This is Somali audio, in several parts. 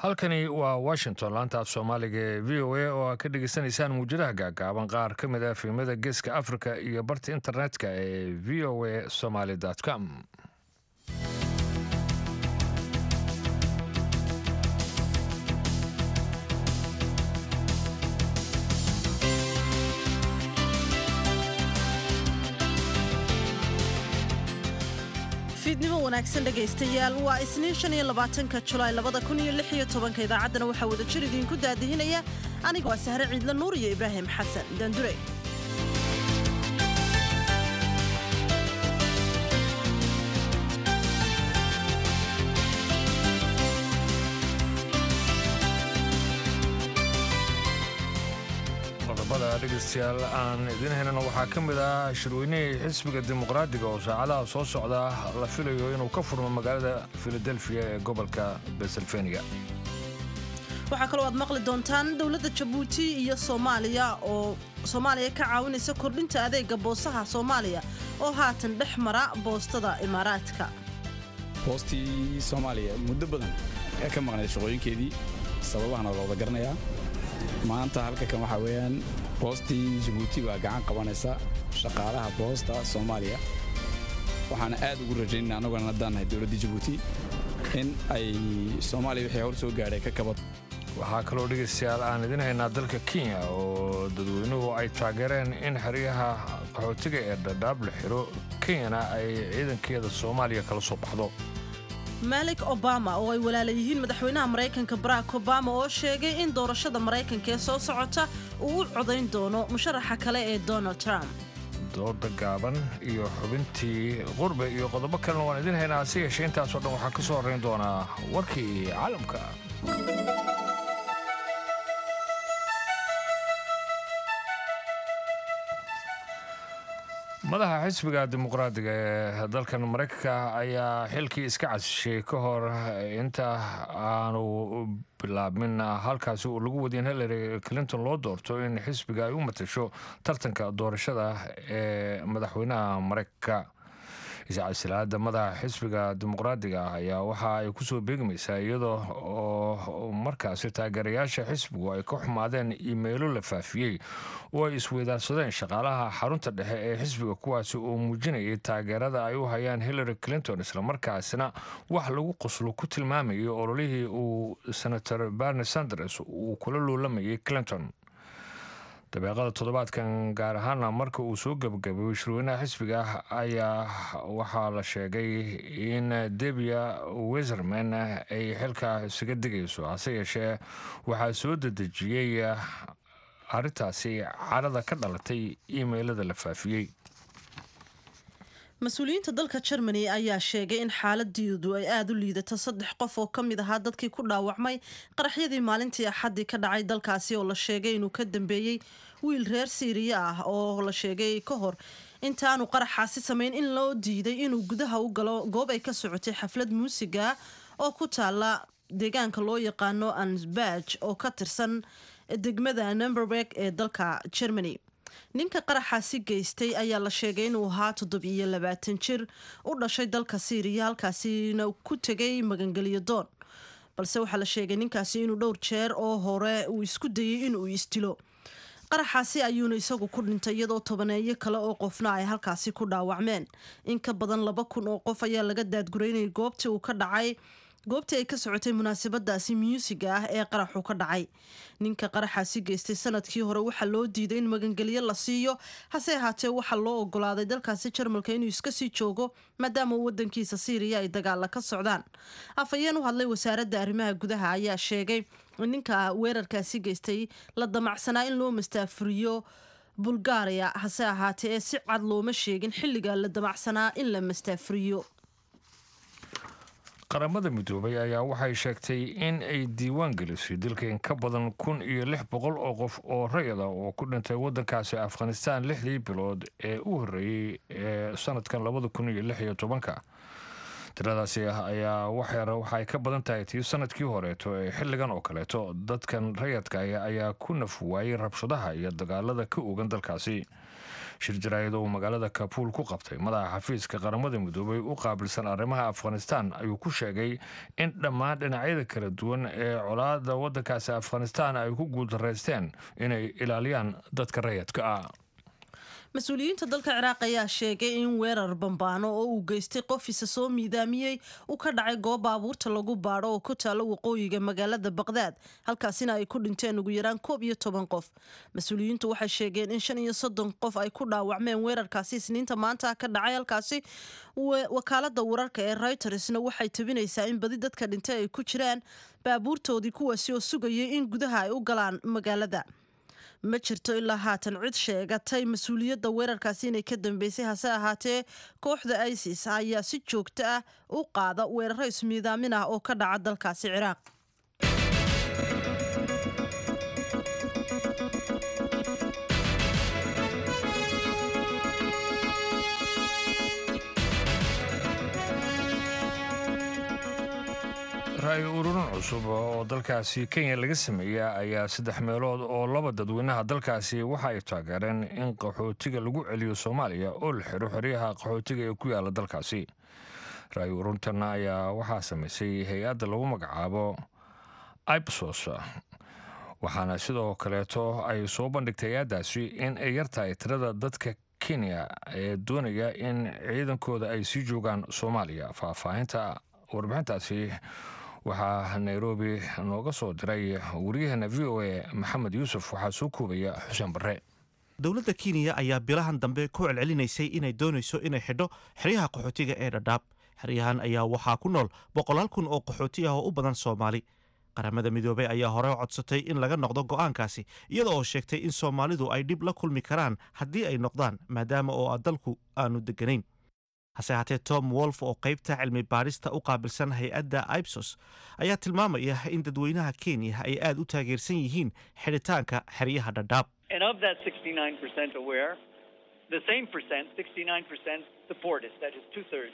halkani waa washington laanta af soomaaliga ee v o a oo aad ka dhegaysanaysaan muujadaha gaagaaban qaar ka mid ah filimada geeska africa iyo barta internetka ee v o a somaly com. fiidnimo wanaagsan dhegaystayaal waa isniin 25 Julaay 2016 idaacaddana waxaa wada jir idinku daadihinaya aniga waa Sahre Ciidla Nuur iyo Ibraahim Xasan Dandure. dhegeystayaal aan idin helana waxaa ka mid ah shirweynihii xisbiga dimuqraadiga oo saacadaha soo socda la filayo inuu ka furmo magaalada Philadelphia ee gobolka Pennsylvania. waxaa kaloo aad maqli doontaan dowladda Jabuuti iyo Soomaaliya oo Soomaaliya ka caawinaysa kordhinta adeega boosaha Soomaaliya oo haatan dhex mara boostada Imaaraadka. boostii Soomaaliya muddo badan ee ka maqnay shaqooyinkeedii sababahana loo garanayaa maanta halka kan waxa weeyaan boostii Jabuuti baa gacan qabanaysa shaqaalaha boosta Soomaaliya waxaana aad ugu rajaynaynaa anaguna haddaanahay dowladda Jabuuti in ay Soomaaliya wixii hor soo gaaray ka kabad. waxaa kaloo dhegeystayaal aan idin haynaa dalka Kenya oo dadweynuhu ay taageereen in xeryaha qaxootiga ee Dadaab la xiro Kenyana ay ciidankeeda Soomaaliya kala soo baxdo. Malik Obama oo ay walaalayihiin madaxweynaha Mareykanka Barack Obama oo sheegay in doorashada Mareykanka ee soo socota uu u codayn doono musharaxa kale ee Donald Trump. dooda gaaban iyo xubintii qurbe iyo qodobo kalena waan idin haynaa si yeeshee intaasoo dhan waxaa ka soo horrayn doonaa warkii caalamka. madaxa xisbiga dimuqraadiga ee dalkan Mareykanka ayaa xilkii iska casishay ka hor inta aanu bilaabmin halkaasi uu lagu wadin Hillary Clinton loo doorto in xisbiga ay u matasho tartanka doorashada ee madaxweynaha Mareykanka. iscasilaada madaxa xisbiga dimuqraadiga ayaa waxa ay ku soo beegmaysaa iyadoo oo markaasi taageerayaasha xisbigu ay ka xumaadeen iimaylo la faafiyey oo ay isweydaarsadeen shaqaalaha xarunta dhexe ee xisbiga kuwaasi oo muujinayay taageerada ay u hayaan Hillary Clinton isla markaasina wax lagu qoslo ku tilmaamayay ololihii uu Senator Bernie Sanders uu kula luulamayay Clinton. dabeeqada toddobaadkan gaar ahaana marka uu soo gabagabay shirweynaha xisbiga ayaa waxaa la sheegay in Debbie Wasserman ay xilka isaga digayso hase yeeshee waxaa soo dedejiyey arrintaasi carada ka dhalatay iimaylada la faafiyey. mas-uuliyiinta dalka Germany ayaa sheegay in xaaladiidu ay aad u liidato 3 qof oo ka mid ahaa dadkii ku dhaawacmay qaraxyadii maalintii Axadii ka dhacay dalkaasi oo la sheegay inuu ka dambeeyay wiil reer Syria ah oo la sheegay ka hor intaanu qaraxaasi sameyn in loo diiday inuu gudaha u galo goob ay ka socotay xaflad muusiga oo ku taala deegaanka loo yaqaano Ansbach oo ka tirsan degmada Nuremberg ee dalka Germany. ninka qaraxaasi geystay ayaa la sheegay inuu ahaa 27 jir u dhashay dalka Syria halkaasina ku tagay magangeliyo doon balse waxaa la sheegay ninkaasi inuu dhowr jeer oo hore uu isku dayay inuu istilo. qaraxaasi ayuuna isagu ku dhintay iyadoo tobaneeyo kale oo qofna ay halkaasi ku dhaawacmeen. in ka badan 2,000 oo qof ayaa laga daadgureynayay goobtii uu ka dhacay goobtii ay ka socotay munaasabadaasi muusiga ah ee qaraxu ka dhacay. ninka qaraxaasi geystay sanadkii hore waxaa loo diiday in magangeliyo la siiyo hase ahaatee waxaa loo ogolaaday dalkaasi Jarmalka inuu iska sii joogo maadaama wadankiisa Syria ay dagaal ka socdaan. afayeen u hadlay wasaaradda arrimaha gudaha ayaa sheegay in ninka weerarkaasi geystay la damacsanaa in loo mastaafuriyo Bulgaria hase ahaatee si cad looma sheegin xilliga la damacsanaa in la mastaafuriyo. qaramada midoobay ayaa waxay sheegtay in ay diiwaan gelisay dilka in ka badan 1,600 oo qof oo rayid ah oo ku dhintay wadankaasi Afghanistan 6 bilood ee u horeeyay ee sanadkan 2016. tiradaasi ayaa waxay ka badan tahay tii sanadkii horeeto ee xilligan oo kaleeto dadkan rayidka ayaa ku naf waayay rabshadaha iyo dagaalada ka ogan dalkaasi. shir jaraa'id oo magaalada Kabuul ku qabtay madaxa xafiiska qaramada midoobay u qaabilsan arrimaha Afghanistan ayuu ku sheegay in dhammaan dhinacyada kala duwan ee colaadda waddankaasi Afghanistan ay ku guuldareysteen inay ilaaliyaan dadka rayidka ah. mas-uuliyiinta dalka Ciraaq ayaa sheegay in weerar bambaano oo uu geystay qof isa soo miidaamiyey uu ka dhacay goob baabuurta lagu baadho oo ku taalo waqooyiga magaalada Baghdad halkaasina ay ku dhinteen ugu yaraan 11 qof. mas-uuliyiintu waxay sheegeen in 35 qof ay ku dhaawacmeen weerarkaasi Isniinta maanta ka dhacay halkaasi. wakaalada wararka ee Reutersna waxay tabinaysaa in badi dadka dhintay ay ku jiraan baabuurtoodii kuwaasi oo sugayay in gudaha ay u galaan magaalada. ma jirto ilaa haatan cid sheegatay mas-uuliyadda weerarkaasi inay ka dambeysay hase ahaatee kooxda ISIS ayaa si joogto ah u qaada weeraro ismiidaamin ah oo ka dhaca dalkaasi Ciraaq. ra'yi ururin cusub oo dalkaasi Kenya laga sameeyay ayaa 3 meelood oo laba dadweynaha dalkaasi waxa ay taageereen in qaxootiga lagu celiyo Soomaaliya oo la xiro xiriyaha qaxootiga ee ku yaala dalkaasi. ra'yi ururintan ayaa waxaa sameysay hay'adda lagu magacaabo Ipsos waxaana sidoo kaleeto ay soo bandhigtay hay'addaasi in ay yartahay tirada dadka Kenya ee doonaya in ciidankooda ay sii joogaan Soomaaliya. faahfaahinta warbixintaasi waxaa Nairobi nooga soo diray wariyahana VOA Maxamed Yuusuf. waxaa soo koobaya Xuseen Barre. dowladda Kenya ayaa bilahan dambe ku celcelinaysay inay doonayso inay xidho xeryaha qaxootiga ee Dadaab. xeryahan ayaa waxaa ku nool 100,000 oo qaxooti ah oo u badan Soomaali. qaramada midoobay ayaa hore u codsatay in laga noqdo go'aankaasi iyada oo sheegtay in Soomaalidu ay dhib la kulmi karaan haddii ay noqdaan maadaama oo dalku aanu deganayn. hase haatee Tom Wolf oo qaybta cilmi baarista u qaabilsan hay'adda Ipsos ayaa tilmaamaya in dadweynaha Kenya ay aad u taageersan yihiin xidhitaanka xeryaha Dadaab. And of that 69% aware, the same percent, 69% support it, that is 2/3.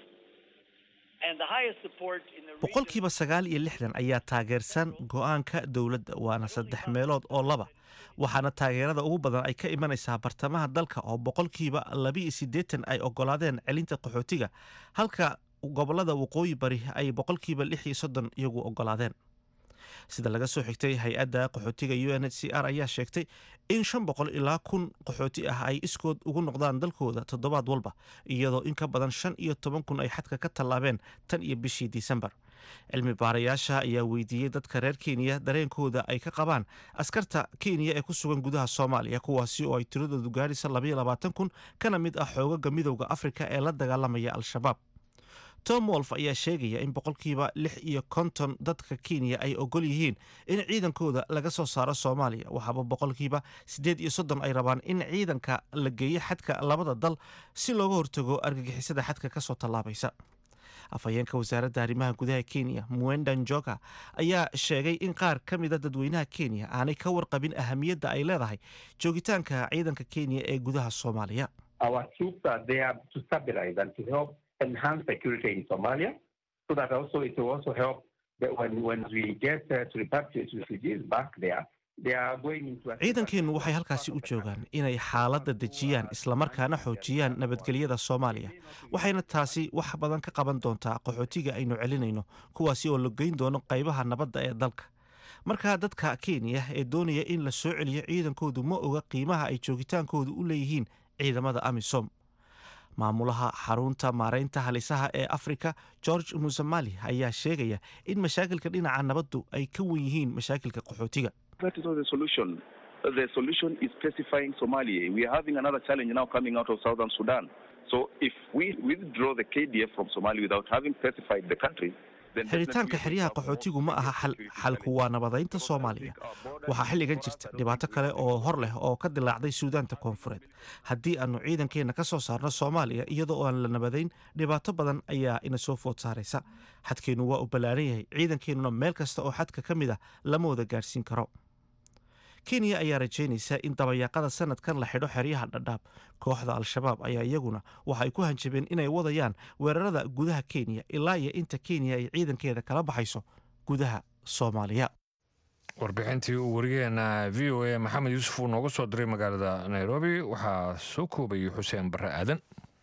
And the highest support in the boqolkiiba 69 ayaa taageersan go'aanka dowladda waana 3 meelood oo laba. waxaana taageerada ugu badan ay ka imanaysaa bartamaha dalka oo boqolkiiba 82 ay ogolaadeen celinta qaxootiga halka gobolada waqooyi bari ay boqolkiiba 36 iyagu ogolaadeen. sida laga soo xigtay hay'adda qaxootiga UNHCR ayaa sheegtay in 500 ilaa 1,000 qaxooti ah ay iskood ugu noqdaan dalkooda toddobaad walba iyadoo in ka badan 15,000 ay xadka ka tallaabeen tan iyo bishii Disembar. cilmi baarayaasha ayaa weydiiyey dadka reer Kenya dareenkooda ay ka qabaan askarta Kenya ee ku sugan gudaha Soomaaliya kuwaasi oo ay tiradoodu gaaraysa 22,000 kana mid ah xoogaga midowga Afrika ee la dagaalamaya Al-Shabaab. Tom Wolf ayaa sheegaya in boqolkiiba 56 dadka Kenya ay ogol yihiin in ciidankooda laga soo saaro Soomaaliya waxaaba boqolkiiba 38 ay rabaan in ciidanka la geeyo xadka labada dal si looga hortago argagixisada xadka ka soo tallaabaysa. afhayeenka wasaaradda arrimaha gudaha Kenya Mwenda Njoka ayaa sheegay in qaar ka mid ah dadweynaha Kenya aanay ka warqabin ahamiyadda ay leedahay joogitaanka ciidanka Kenya ee gudaha Soomaaliya. Our troops are there to stabilize and to help enhance security in Somalia, so that also it will also help that when we get to repatriate refugees back there. ciidankeenu waxay halkaasi u joogaan inay xaaladda dejiyaan islamarkaana xoojiyaan nabadgelyada Soomaaliya waxayna taasi wax badan ka qaban doontaa qaxootiga aynu celinayno kuwaasi oo la geyn doono qaybaha nabadda ee dalka. marka dadka Kenya ee doonaya in la soo celiyo ciidankoodu ma oga qiimaha ay joogitaankoodu u leeyihiin ciidamada AMISOM. maamulaha xarunta maareynta halisaha ee Afrika George Musamali ayaa sheegaya in mashaakilka dhinaca nabaddu ay ka wen yihiin mashaakilka qaxootiga. That is not the solution. The solution is pacifying Somalia. We are having another challenge now coming out of Southern Sudan. So if we withdraw the KDF from Somalia without having pacified the country, xiritaanka xeryaha qaxootigu ma aha xalku waa nabadaynta Soomaaliya. waxaa xilligan jirta dhibaato kale oo hor leh oo ka dilaacday Suudaanta Koonfureed. haddii aanu ciidankeena ka soo saarno Soomaaliya iyadoo aan la nabadayn dhibaato badan ayaa ina soo food saaraysa. xadkeenu waa u ballaaran yahay ciidankeenuna meel kasta oo xadka ka mid ah lama wada gaarsiin karo. Kenya ayaa rajaynaysa in dabayaaqada sanadkan la xidho xeryaha Dadaab. kooxda Al-Shabaab ayaa iyaguna waxay ku hanjabeen inay wadayaan weerarada gudaha Kenya ilaa iyo inta Kenya ay ciidankeeda kala baxayso gudaha Soomaaliya. warbixintii uu wariyeena v o a maxamed yuusuf uu nooga soo diray magaalada nairobi waxaa soo koobayay xuseen barre aadan.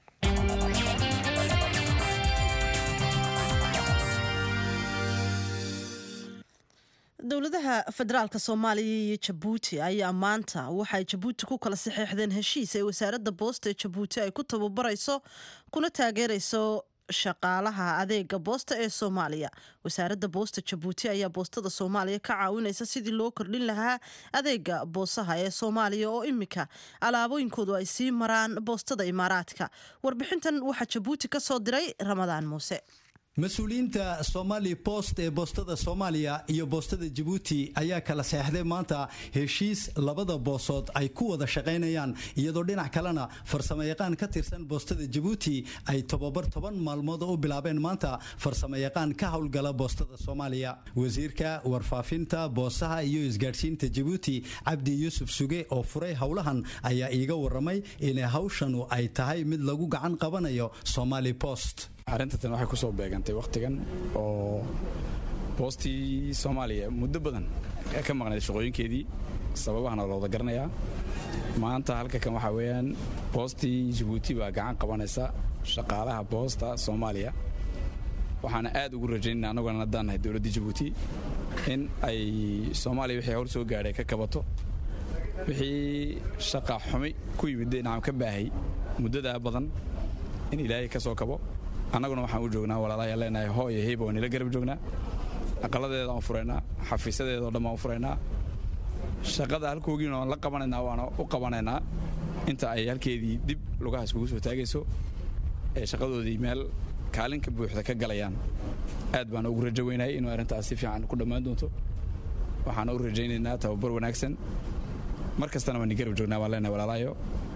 dowladaha federaalka soomaaliya iyo jabuuti ayaa maanta waxay jabuuti ku kala saxeexdeen heshiis ay wasaaradda boosta ee jabuuti ay ku tababarayso kuna taageerayso shaqaalaha adeega boosta ee Soomaaliya. wasaaradda boosta Jabuuti ayaa boostada Soomaaliya ka caawinaysa sidii loo kordhin lahaa adeega boosaha ee Soomaaliya oo imika alaabooyinkoodu ay sii maraan boostada Imaaraadka. warbixintan waxaa Jabuuti ka soo diray Ramadaan Muuse. mas-uuliyiinta Somali Post ee boostada Soomaaliya iyo boostada Djibouti ayaa kala saxday maanta heshiis labada boosood ay ku wada shaqeynayaan iyadoo dhinac kalena farsamayaqaan ka tirsan boostada Djibouti ay tababar 10 maalmood u bilaabeen maanta farsamayaqaan ka howlgala boostada Soomaaliya. wasiirka warfaafinta boosaha iyo isgaarsiinta Djibouti Cabdi Yusuf Suge oo furay howlahan ayaa iiga waramay in hawshanu ay tahay mid lagu gacan qabanayo Somali Post. arrintan waxay ku soo beegantay waqtigan oo boostii Soomaaliya muddo badan ka maqnayd shaqooyinkeedii sababahana loo wada garanayaa maanta halka kan waxa weeyaan boostii Djibouti baa gacan qabanaysa shaqaalaha boosta Soomaaliya waxaana aad ugu rajaynaynaa anaguna haddaanahay dowladda Djibouti in ay Soomaaliya wixii howl soo gaaray ka kabato wixii shaqa xumi ku yimid dhinaca ka baahay muddada badan in Ilaahay ka soo kabo annaguna waxaan u joognaa walaalayaal leenahay hooyo heebo oo nila garab joognaa aqaladeeda aan furaynaa xafiisadeeda oo dhan aan furaynaa shaqada halkoogiina aan la qabanaynaa waana u qabanaynaa inta ay halkeedii dib lugahaas ugu soo taagayso ee shaqadoodii meel kaalinka buuxda ka galayaan aad baan ugu rajo weynahay inuu arrintaas si fiican ku dhammaan doonto waxaan u rajaynaynaa tababar wanaagsan mar kastana waan garab joognaa waan leenahay walaalayo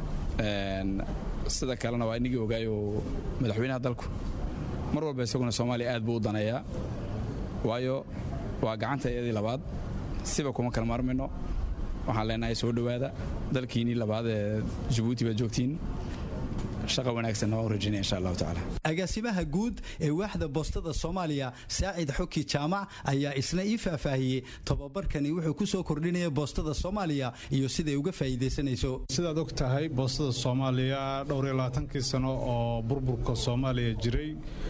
sida kalena waa inagii ogaayo madaxweynaha dalku mar walba isaguna Soomaaliya aad buu u daneeyaa waayo waa gacanta iyadii labaad siba kuma kala maarmayno waxaan leenahay soo dhawaada dalkiinii labaad ee Djibouti baad joogtiin shaqa wanaagsan oo rajinay insha Allah taala. agaasimaha guud ee waaxda boostada Soomaaliya Saacid Xuki Jaamac ayaa isna faahfaahiyay tababarkani wuxuu ku soo kordhinaya boostada Soomaaliya iyo sida ay uga faa'iideysanayso. sidaad og tahay boostada Soomaaliya dhowr iyo 20 sano oo burburka Soomaaliya jiray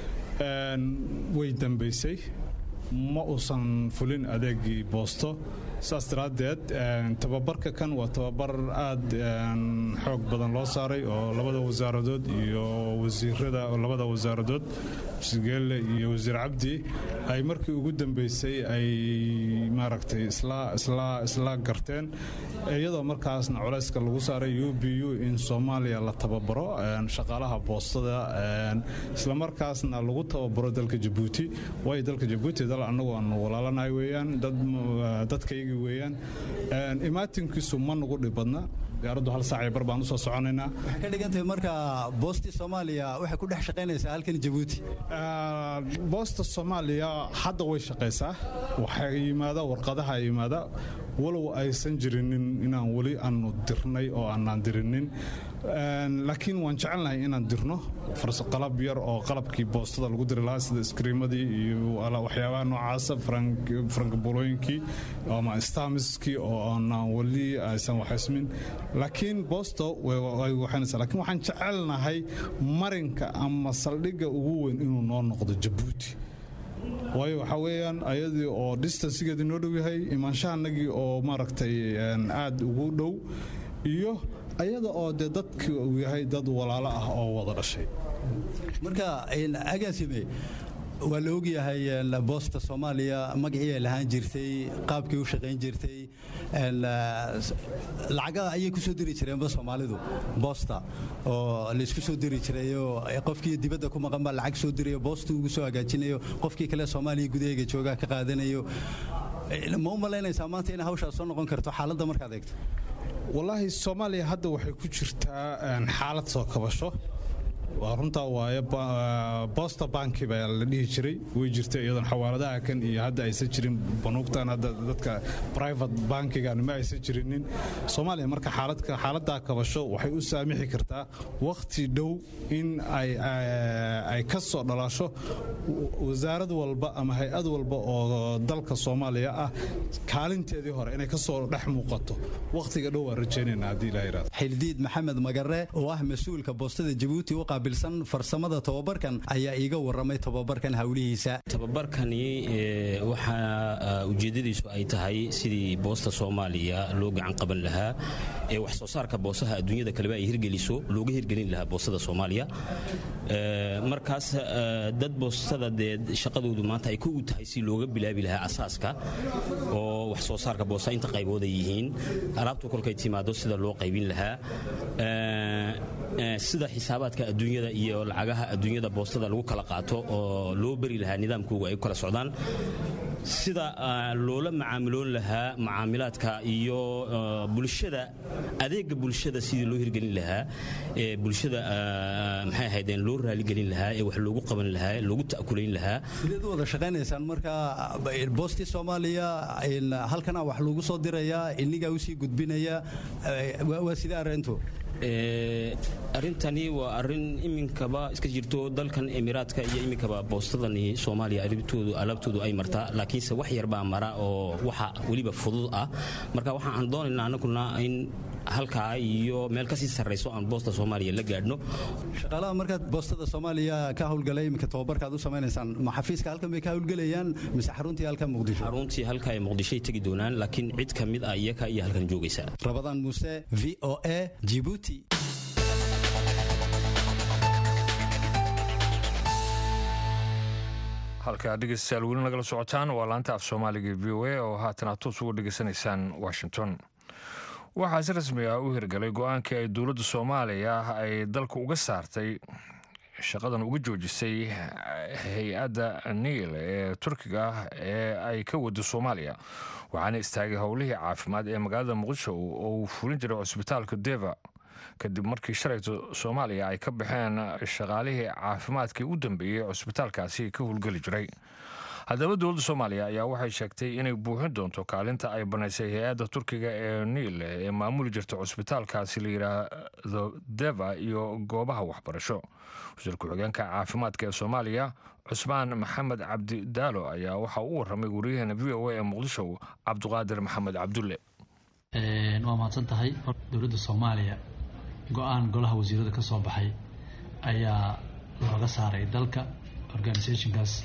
way dambeysay ma uusan fulin adeegii boosto saas daraadeed tababarka kan waa tababar aad xoog badan loo saaray oo labada wasaaradood iyo wasiirada labada wasaaradood Sigele iyo wasiir Cabdi ay markii ugu dambeysay ay maaragtay isla garteen iyadoo markaasna culayska lagu saaray UBU in Soomaaliya la tababaro shaqaalaha boostada isla markaasna lagu tababaro dalka Djibouti way dalka Djibouti dal anagu aan walaalanahay weeyaan dadkayga weeyaan imaatinkiisu ma nagu dhibadna gaaradu hal saac bar baan u soo soconaynaa waxa ka dhigantay marka boosti Soomaaliya waxa ku dhex shaqeynaysa halkan Djibouti boosta Soomaaliya hadda way shaqeysaa waxa yimaada warqadaha yimaada walow aysan jirinin inaan wali aanu dirnay oo aanan dirinin laakiin waan jecelnahay inaan dirno farsamo qalab yar oo qalabkii boostada lagu diri lahaa sida iskriimadii iyo waxyaabaha noocaas frank bolooyinkii ama stamiski oo aan wali aysan waxismin laakiin boosto way waxaanaysaa laakiin waxaan jecelnahay marinka ama saldhigga ugu weyn inuu noo noqdo Djibouti waayo waxa weeyaan ayadii oo distancegeedu noo dhow yahay imaanshahanagii oo maaragtay aad ugu dhow iyo ayada oo dadku uu yahay dad walaalo ah oo wada dhashay marka agaasime waa la ogyahay boosta Soomaaliya magacii lahaan jirtay qaabkii u shaqeyn jirtay lacaga ayay ku soo diri jireen Soomaalidu boosta oo la isku soo diri jiray qofkii dibadda ku maqan baa lacag soo dirayo boostu ugu soo hagaajinayo qofkii kale Soomaaliya gudaheega jooga ka qaadanayo ma u malaynaysaa maanta in hawshaas soo noqon karto xaaladda markaad eegto wallahi Soomaaliya hadda waxay ku jirtaa xaalad soo kabasho waa runtaa waaye Posta Bank baa la dhihi jiray way jirtay iyadan xawaaladaha kan iyo hadda aysan jirin banuugtan hadda dadka private bankiga ma aysan jirinin Soomaaliya marka xaaladda kabasho waxay u saamixi kartaa waqti dhow in ay ka soo dhalasho wasaarad walba ama hay'ad walba oo dalka Soomaaliya ah kaalinteedii hore inay ka soo dhex muuqato waqtiga dhow aan rajaynayna hadii la yiraahdo Xildiid Maxamed Magare oo ah mas'uulka boostada Djibouti oo qaabilsan farsamada tababarkan ayaa iiga waramay tababarkan hawlihiisa tababarkani waxa ujeedadiisu ay tahay sidii boosta Soomaaliya loo gacan qaban lahaa ee wax soo saarka boosaha adduunyada kale ay hirgeliso looga hirgelin lahaa boostada Soomaaliya markaas dad boostada shaqadoodu maanta ay ku tahay si looga bilaabi lahaa asaaska oo wax soo saarka boosta inta qaybooda yihiin alaabtu kolkay timaado sida loo qaybin lahaa sida xisaabaadka adduunyada iyo lacagaha adduunyada boostada lagu kala qaato oo loo bari lahaa nidaamkooda ay kala socdaan sida loola macaamiloon lahaa macaamilaadka iyo bulshada adeega bulshada sidii loo hirgelin lahaa ee bulshada maxay ahaydeen loo raali gelin lahaa ee wax loogu qaban lahaa loogu taakulayn lahaa sidoo wada shaqeynaysan marka boosti Soomaaliya in halkana wax lagu soo dirayaa iniga u sii gudbinaya waa sida arintu arintani waa arin iminkaba iska jirto dalkan Emiraadka iyo iminkaba boostadani Soomaaliya alaabtoodu ay martaa laakiinse wax yar baa mara oo waxa waliba fudud ah marka waxa aan doonaynaa anaguna in halka iyo meel ka sii sareyso aan boosta Soomaaliya la gaadhno shaqaalaha marka boostada Soomaaliya ka hawlgalay imika tababarka aad u sameynaysan ma xafiiska halkan bay ka hawlgalayaan mise xaruntii halka Muqdisho xaruntii halka ay Muqdisho tagi doonaan laakiin cid kamid ah iyaga iyo halkan joogaysa Rabadaan Muuse VOA Djibouti halka dhegeystayaal weli nagala socotaan waa laanta af Soomaaliga VOA oo haatan aad toos ugu dhegeysanaysaan Washington waxaa si rasmi ah u hirgalay go'aankii ay dowladda Soomaaliya ay dalka uga saartay shaqadan uga joojisay hay'adda Niil ee Turkiga ee ay ka wado Soomaaliya waxaana istaagay howlihii caafimaad ee magaalada Muqdisho oo fulin jiray cusbitaalka Deva kadib markii shalayto Soomaaliya ay ka baxeen shaqaalihii caafimaadkii u dambeeyay cusbitaalkaasi ka howlgali jiray haddaba dowladda Soomaaliya ayaa waxay sheegtay inay buuxin doonto kaalinta ay banaysay hay'adda Turkiga ee Niil ee maamuli jirta cusbitaalkaasi la yiraahdo Deva iyo goobaha waxbarasho wasiirka xogeenka caafimaadka ee Soomaaliya Cusmaan Maxamed Cabdi Daalo ayaa waxa uu waramay wariyaheena VOA ee Muqdisho Cabduqaadir Maxamed Cabdulle waa mahadsan tahay dowladda Soomaaliya go'aan golaha wasiirada ka soo baxay ayaa looga saaray dalka organizationkaas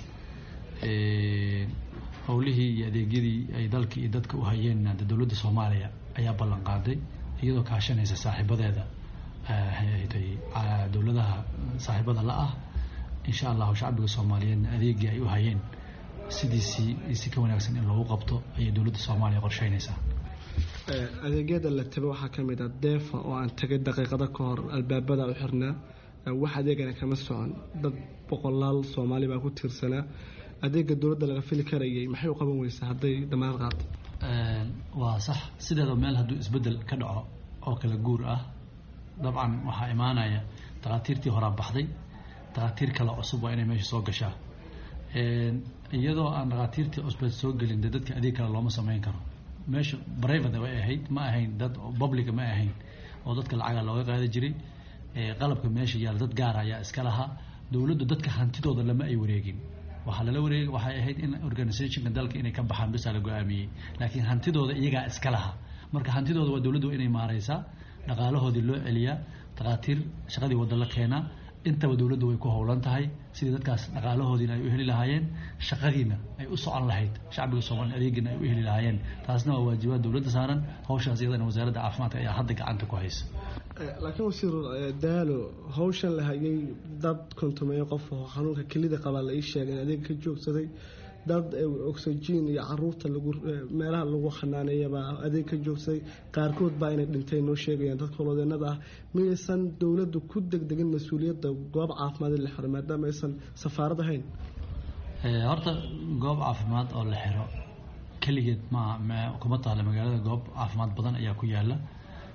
howlihii iyo adeegyadii ay dalka iyo dadka u hayeen dowladda Soomaaliya ayaa ballan qaaday iyadoo kaashanaysa saaxiibadeeda dowladaha saaxiibada la ah insha Allah shacbiga Soomaaliyeed adeegii ay u hayeen sidiisii si ka wanaagsan in loogu qabto ayay dowladda Soomaaliya qorsheynaysaa adeegyada la tago waxaa ka mid ah Defa oo aan tagay daqiiqado ka hor albaabada u xirnaa wax adeegana kama socon dad boqolaal Soomaali baa ku tiirsanaa adeega dowladda laga fili karayay maxay u qaban weysaa haday damaad qaato waa sax sideeda meel hadduu isbedel ka dhaco oo kala guur ah dabcan waxaa imaanaya dhaqaatiirtii hore baxday dhaqaatiir kale cusub waa inay meesha soo gashaa iyadoo aan dhaqaatiirtii cusub soo gelin dadka adeeg kale looma sameyn karo meesha private way ahayd ma ahayn dad public ma ahayn oo dadka lacag looga qaadi jiray qalabka meesha yaal dad gaar ah ayaa iska lahaa dowladdu dadka hantidooda lama ay wareegin waxa la wareegay waxay ahayd in organizationka dalka inay ka baxaan bis la go'aamiyay laakiin hantidooda iyaga iska lahaa marka hantidooda waa dowladdu inay maareysaa dhaqaalahoodii loo celiyaa dhaqaatiir shaqadii wada la keenaa intaba dowladdu way ku howlan tahay sidii dadkaas dhaqaalahoodiina ay u heli lahaayeen shaqadiina ay u socon lahayd shacbiga Soomaaliyeed adeegina ay u heli lahaayeen taasna waa waajibaad dowladda saaran hawshaas iyadana wasaaradda caafimaadka ayaa hadda gacanta ku haysa laakiin wasiir Daalo hawshan la hayay dad kontumeeyo qof oo xanuunka kelida qaba la ii sheegay adeeg ka joogsaday dad oxygen iyo caruurta lagu meelaha lagu xanaaneeyaba adeeg ka joogsaday qaarkood baa inay dhintay noo sheegayaan dadka holodeennada ah miyaysan dowladdu ku degdegin mas'uuliyadda goob caafimaad la xiro maadaama aysan safaarad ahayn horta goob caafimaad oo la xiro kaligeed kuma taala magaalada goob caafimaad badan ayaa ku yaala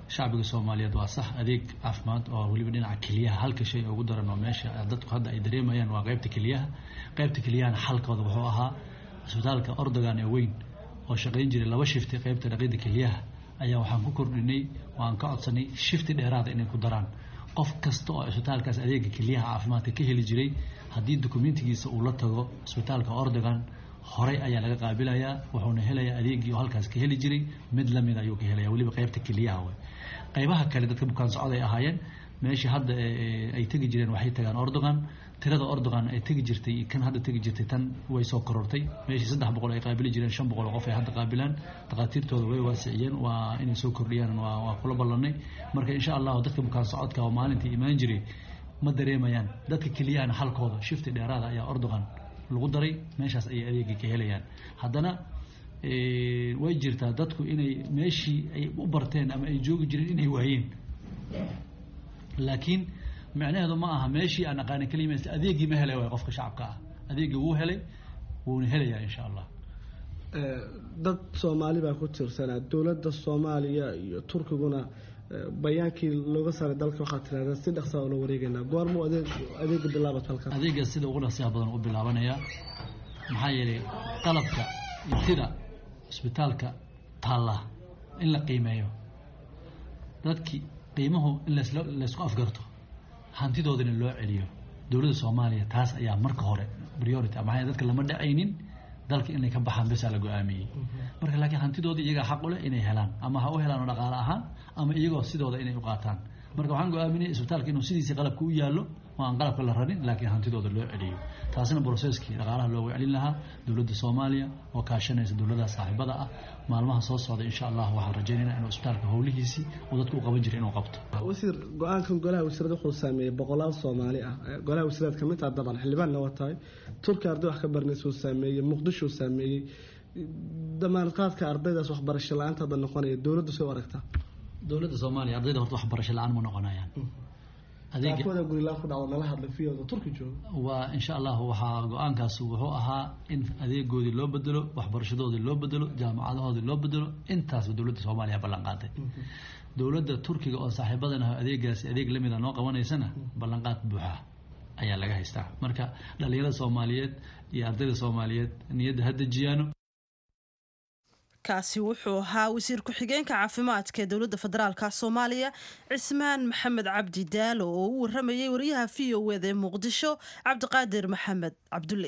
shacbiga Soomaaliyeed waa sax adeeg caafimaad oo waliba dhinaca kaliyaha halka shay ugu daran oo meesha dadku hadda ay dareemayaan waa qaybta kaliyaha xalkooda wuxuu ahaa isbitaalka Erdogan ee weyn oo shaqayn jiray 2 shifti qaybta dhaqida kaliyaha ayaa waxaan ku kordhinay waan ka codsanay shifti dheeraad inay ku daraan qof kasta oo isbitaalkaas adeega kaliyaha caafimaadka ka heli jiray haddii dokumentigiisa uu la tago isbitaalka Erdogan horey ayaa laga qaabilayaa wuxuuna helayaa adeegii oo halkaas ka heli jiray mid la mid ayuu ka helayaa waliba qaybta kaliyaha way qaybaha kale dadka bukaan socod ay ahaayeen meeshii hadda ay tagi jireen waxay tagaan Erdogan tirada Erdogan ay tagi jirtay kan hadda tagi jirtay tan way soo korortay meeshii 300 ay qaabili jireen 500 qof ay hadda qaabilaan dhaqaatiirtooda way waasiciyeen waa inay soo kordhiyaan waa kula ballanay marka insha Allah dadka bukaan socodka oo maalintii imaan jiray ma dareemayaan dadka kaliyaha halkooda shifti dheeraad ayaa Erdogan lagu daray meeshaas ay adeegii ka helayaan haddana way jirtaa dadku inay meeshii ay u barteen ama ay joogi jireen inay waayeen laakiin macnaheedu ma aha meeshii aan aqaan kaliya adeegii ma helay way qofka shacabka ah adeegii wuu helay wuuna helayaa insha Allah dad Soomaali baa ku tirsanaa dawladda Soomaaliya iyo Turkiguna bayaankii looga saaray dalka waxa tirada si dhaqso ah loo wareegayna goormo adeeg bilaabat halka adeega sida ugu dhaqsiyaha badan u bilaabanaya maxaa yeelay qalabka intida isbitaalka taala in la qiimeeyo dadkii qiimuhu in la isku afgarto hantidoodana loo celiyo dawladda Soomaaliya taas ayaa marka hore priority ama dadka lama dhacaynin dalka inay ka baxaan bes la go'aamiyay marka laakiin hantidoodii iyaga xaq u leh inay helaan ama ha u helaan dhaqaale ahaan ama iyagoo sidooda inay u qaataan marka waxaan go'aaminay isbitaalka inuu sidiisa qalabka u yaalo oo aan qalabka la rarin laakiin hantidooda loo celiyo taasina processkii dhaqaalaha loogu celin lahaa dawladda Soomaaliya oo kaashanaysa dawladda saaxiibada ah maalmaha soo socda insha Allah waxaan rajaynaynaa inuu isbitaalka howlihiisii uu dadku u qaban jiray inuu qabto wasiir go'aankan golaha wasiirada wuxuu saameeyay boqolaal Soomaali ah golaha wasiirada kamid ah dabcan xildhibaanna wataay Turkiga arday wax ka barnayso saameeyay Muqdisho saameeyay damaanadka ardaydaas waxbarasho la'aanta hadda noqonaya dawladdu soo aragtaa dawladda Soomaaliya ardayda horta waxbarasho la'aan ma noqonayaan adeegyada guriga ku dhaw nala hadla fiyoda Turkiga waa insha Allah waxa go'aankaas wuxuu ahaa in adeegoodii loo bedelo waxbarashadoodii loo bedelo jaamacadahoodii loo bedelo intaas dawladda Soomaaliya ballan qaaday dawladda Turkiga oo saaxiibadana adeegaas adeeg lamid ah noo qabanaysana ballan qaad buuxa ayaa laga haystaa marka dhalinyarada Soomaaliyeed iyo ardayda Soomaaliyeed niyadda hadda jiyaano kaasi wuxuu ahaa wasiir ku-xigeenka caafimaadka ee dowladda federaalka Soomaaliya Cismaan Maxamed Cabdi Daalo oo u waramayay wariyaha VOA ee Muqdisho Cabdiqaadir Maxamed Cabdulle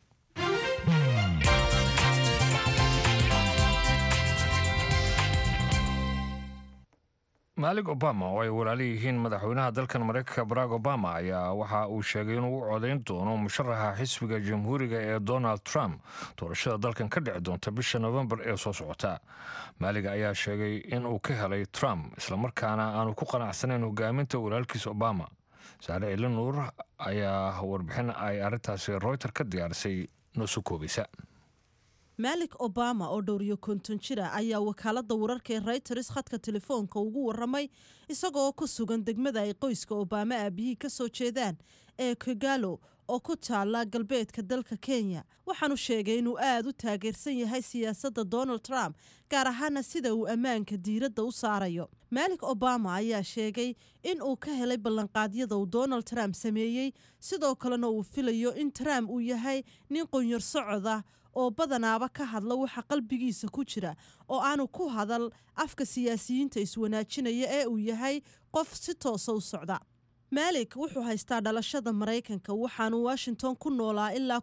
Malik Obama oo ay walaalihiin madaxweynaha dalkan Mareykanka Barack Obama ayaa waxa uu sheegay inuu u codeyn doono musharaxa xisbiga jamhuuriga ee Donald Trump doorashada dalkan ka dhici doonta bisha November ee soo socota. Malik ayaa sheegay in uu ka helay Trump isla markaana aanu ku qanacsanayn hogaaminta walaalkiis Obama. Saare Eleanor ayaa warbixin ay arintaasi Reuters ka diyaarisay noo soo koobaysa. Malik Obama oo dhowriyo konton jira ayaa wakaalada wararka ee Reuters khadka telefoonka ugu waramay isagoo ku sugan degmada ay qoyska Obama aabihii ka soo jeedaan ee Kogalo oo ku taala galbeedka dalka Kenya waxaanu sheegay inuu aad u taageersan yahay siyaasadda Donald Trump gaar ahaan sida uu ammaanka diiradda u saarayo. Malik Obama ayaa sheegay in uu ka helay ballanqaadyada uu Donald Trump sameeyay sidoo kalena uu filayo in Trump uu yahay nin qonyar socda oo badanaaba ka hadla waxa qalbigiisa ku jira oo aanu ku hadal afka siyaasiyiinta iswanaajinaya ee uu yahay qof si toos ah u socda. Malik wuxuu haystaa dhalashada Mareykanka waxaanu Washington ku noolaa ilaa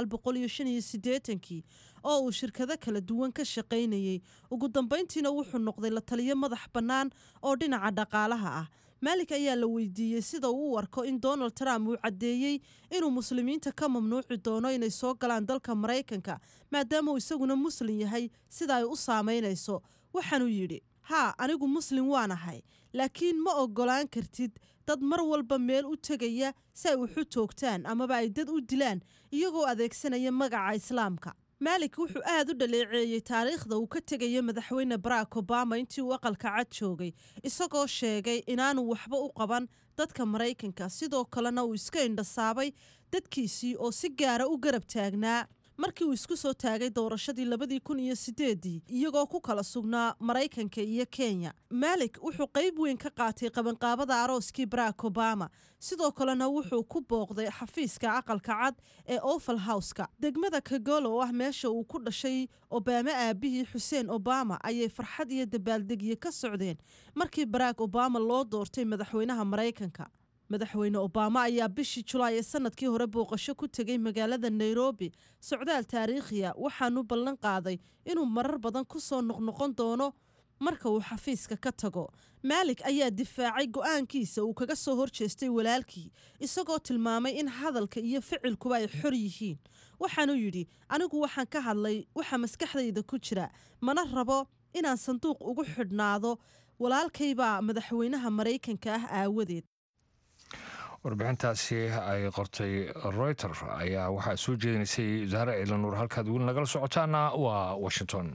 1985 oo uu shirkado kala duwan ka shaqaynayay ugu dambeyntiina wuxuu noqday la taliye madax bannaan oo dhinaca dhaqaalaha ah. Malik ayaa la weydiiyay sida uu u arko in Donald Trump uu cadeeyay inuu muslimiinta ka mamnuuci doono inay soo galaan dalka Mareykanka maadaama uu isaguna muslim yahay sida ay u saameynayso. Waxaanu yidhi haa anigu muslim waanahay laakiin ma ogolaan kartid dad mar walba meel u tegaya si ay wuxu toogtaan amaba ay dad u dilaan iyagoo adeegsanaya magaca islaamka. Malik wuxuu aad u dhaleeceeyay taariikhda uu ka tagay madaxweyne Barack Obama intii uu aqalka cad joogay isagoo sheegay inaanu waxba u qaban dadka Mareykanka sidoo kalena uu iska indhasaabay dadkiisii oo si gaara u garab taagnaa. markii uu isku soo taagay doorashadii 2008 iyagoo ku kala sugnaa Maraykanka iyo Kenya. Malik wuxuu qayb weyn ka qaatay qabanqaabada arooskii Barack Obama, sidoo kalena wuxuu ku booqday xafiiska aqalka cad ee Oval House-ka. Degmada Kagolo oo ah meesha uu ku dhashay Obama aabihii Hussein Obama ayay farxad iyo dabaaldegyo ka socdeen markii Barack Obama loo doortay madaxweynaha Maraykanka. madaxweyne Obama ayaa bishii Julaay ee sanadkii hore booqasho ku tagay magaalada Nairobi socdaal taariikhi ah, waxaanu ballan qaaday inuu marar badan ku soo noqnoqon doono marka uu xafiiska ka tago. Malik ayaa difaacay go'aankiisa uu kaga soo horjeestay walaalkii, isagoo tilmaamay in hadalka iyo ficilkuba ay xor yihiin. waxaanu yidhi, anigu waxaan ka hadlay waxa maskaxdayda ku jira, mana rabo inaan sanduuq ugu xidhnaado walaalkaybaa madaxweynaha Maraykanka ah aawadeed. warbixintaasi ay qortay Reuters ayaa waxaa soo jeedinaysay Zahra Ciilanuur. halkaad weli nagala socotaana waa Washington.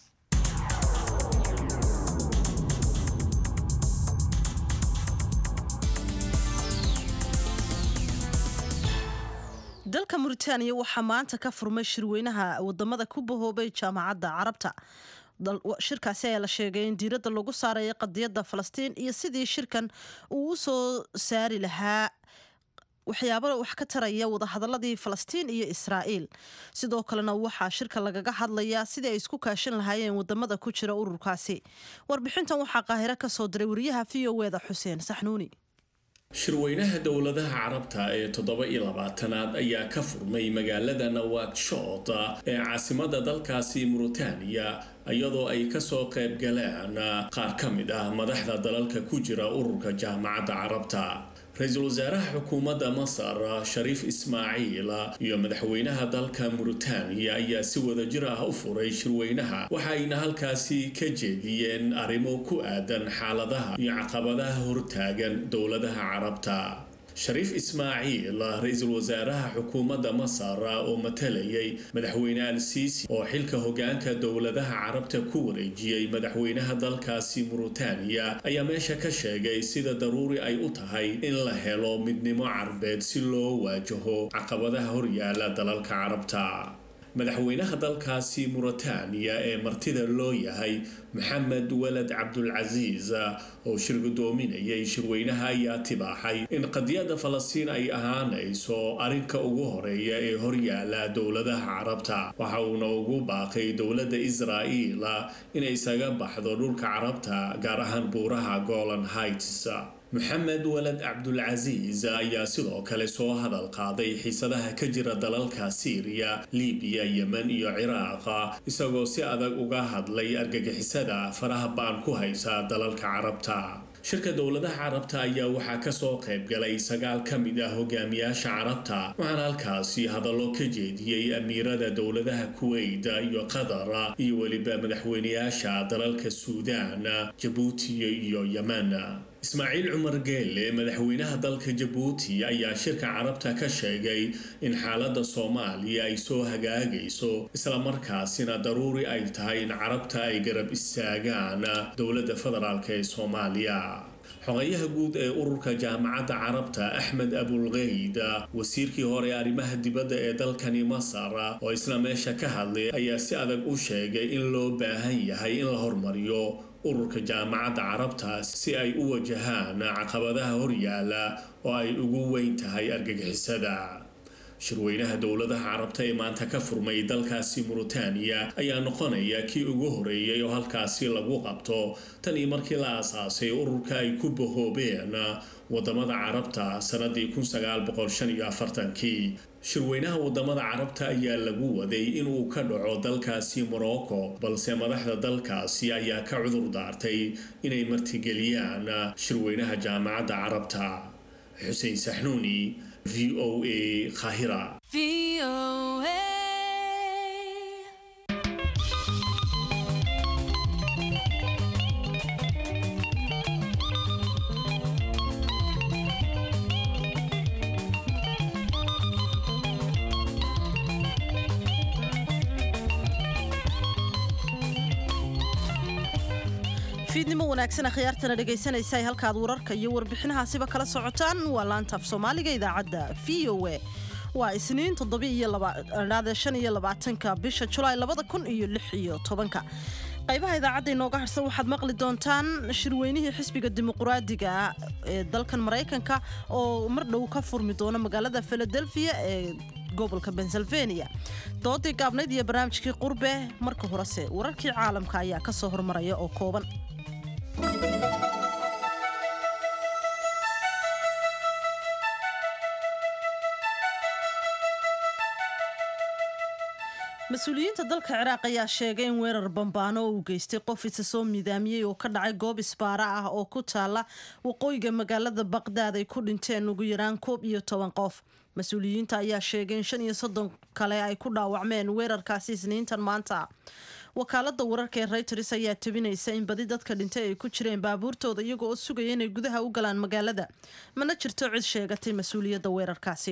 dalka Mauritania waxaa maanta ka furmay shirweynaha wadamada ku bahoobay jaamacadda Carabta. shirkaasi ayaa la sheegay in diiradda lagu saarayo qadiyadda Falastiin iyo sidii shirkan uu u soo saari lahaa waxyaabo wax ka taraya wadahadaladii Falastiin iyo Israa'iil. sidoo kalena waxaa shirka lagaga hadlayaa sidii ay isku kaashan lahaayeen wadamada ku jira ururkaasi. warbixintan waxaa Qaahiro ka soo diray wariyaha VOA-da Xuseen Saxnuuni. shirweynaha dowladaha carabta ee 27aad ayaa ka furmay magaalada Nouakchott ee caasimada dalkaasi Mauritania, iyadoo ay ka soo qayb galeen qaar ka mid ah madaxda dalalka ku jira ururka jaamacadda carabta. ra-iisul wasaaraha xukuumadda Masar Shariif Ismaaciil iyo madaxweynaha dalka Mauritania ayaa si wadajir ah u furay shirweynaha, waxayna halkaasi ka jeediyeen arrimo ku aadan xaaladaha iyo caqabadaha hortaagan dowladaha carabta. Shariif Ismaaciil ra-iisul wasaaraha xukuumadda Masar oo matalayay madaxweyne Al-Sisi oo xilka hogaanka dowladaha carabta ku wareejiyay madaxweynaha dalkaasi Mauritania ayaa meesha ka sheegay sida daruuri ay u tahay in la helo midnimo carbeed si loo waajaho caqabadaha horyaala dalalka carabta. madaxweynaha dalkaasi Mauritania ee martida loo yahay Maxamed Walad Cabdulcaziz oo shir gudoominayay shirweynaha ayaa tibaaxay in qadiyadda Falastiin ay ahaanayso arrinka ugu horeeya ee horyaala dowladaha carabta. waxa uuna ugu baaqay dowladda Israa'iil inay isaga baxdo dhulka carabta, gaar ahaan buuraha Golan Heights. Maxamed Walad Cabdulcaziz ayaa sidoo kale soo hadal qaaday xiisadaha ka jira dalalka Syria, Liibiya, Yemen iyo Ciraaq, isagoo si adag uga hadlay argagixisada faraha baan ku haysa dalalka carabta. shirka dowladaha carabta ayaa waxaa ka soo qayb galay 9 ka mid ah hogaamiyaasha carabta, waxaana halkaasi hadallo ka jeediyey amiirada dowladaha Kuwait iyo Qatar iyo weliba madaxweynayaasha dalalka Suudaan, Jabuuti iyo Yemen. Ismaaciil Cumar Geele madaxweynaha dalka Jabuuti ayaa shirka carabta ka sheegay in xaaladda Soomaaliya ay soo hagaagayso, isla markaasina daruuri ay tahay in carabta ay garab istaagaan dowladda federaalka ee Soomaaliya. xogayaha guud ee ururka jaamacadda carabta Axmed Abulghayd, wasiirkii hore arrimaha dibadda ee dalkani Masar oo isla meesha ka hadlay, ayaa si adag u sheegay in loo baahan yahay in la hormariyo ururka jaamacadda carabta si ay u wajahaan caqabadaha horyaala oo ay ugu weyn tahay argagixisada. shirweynaha dowladaha carabta ee maanta ka furmay dalkaasi Mauritania ayaa noqonaya kii ugu horeeyay oo halkaasi lagu qabto tan iyo markii la aasaasay ururka ay ku bahoobeen wadamada carabta sanadii 1945. shirweynaha wadamada carabta ayaa lagu waday inuu ka dhaco dalkaasi Morocco, balse madaxda dalkaasi ayaa ka cudur daartay inay martigeliyaan shirweynaha jaamacadda carabta. Xuseen Saxnuuni, VOA Qaahira. fiidnimo wanaagsan akhyaartana dhegaysanaysa halkaad wararka iyo warbixinahaasiba kala socotaan waa laanta af Soomaaliga idaacadda VOA. waa isniin 25 bisha Julaay 2016 qaybaha idaacadda inooga harsan waxaad maqli doontaan shirweynihii xisbiga dimuqraadiga ee dalkan Mareykanka oo mar dhow ka furmi doona magaalada Philadelphia ee gobolka Pennsylvania doodii gaabnayd iyo barnaamijkii qurbe marka horese wararkii caalamka ayaa ka soo hormaraya oo kooban mas-uuliyiinta dalka Ciraaq ayaa sheegay in weerar bambaano uu geystay qof isa soo midaamiyay oo ka dhacay goob isbaara ah oo ku taala waqooyiga magaalada Baghdad ay ku dhinteen ugu yaraan 11 qof mas-uuliyiinta ayaa sheegay in 35 kale ay ku dhaawacmeen weerarkaasi isniintan maanta wakaalada wararka ee Reuters ayaa tabinaysa in badi dadka dhintay ay ku jireen baabuurtooda iyagoo sugaya inay gudaha u galaan magaalada mana jirto cid sheegatay mas-uuliyadda weerarkaasi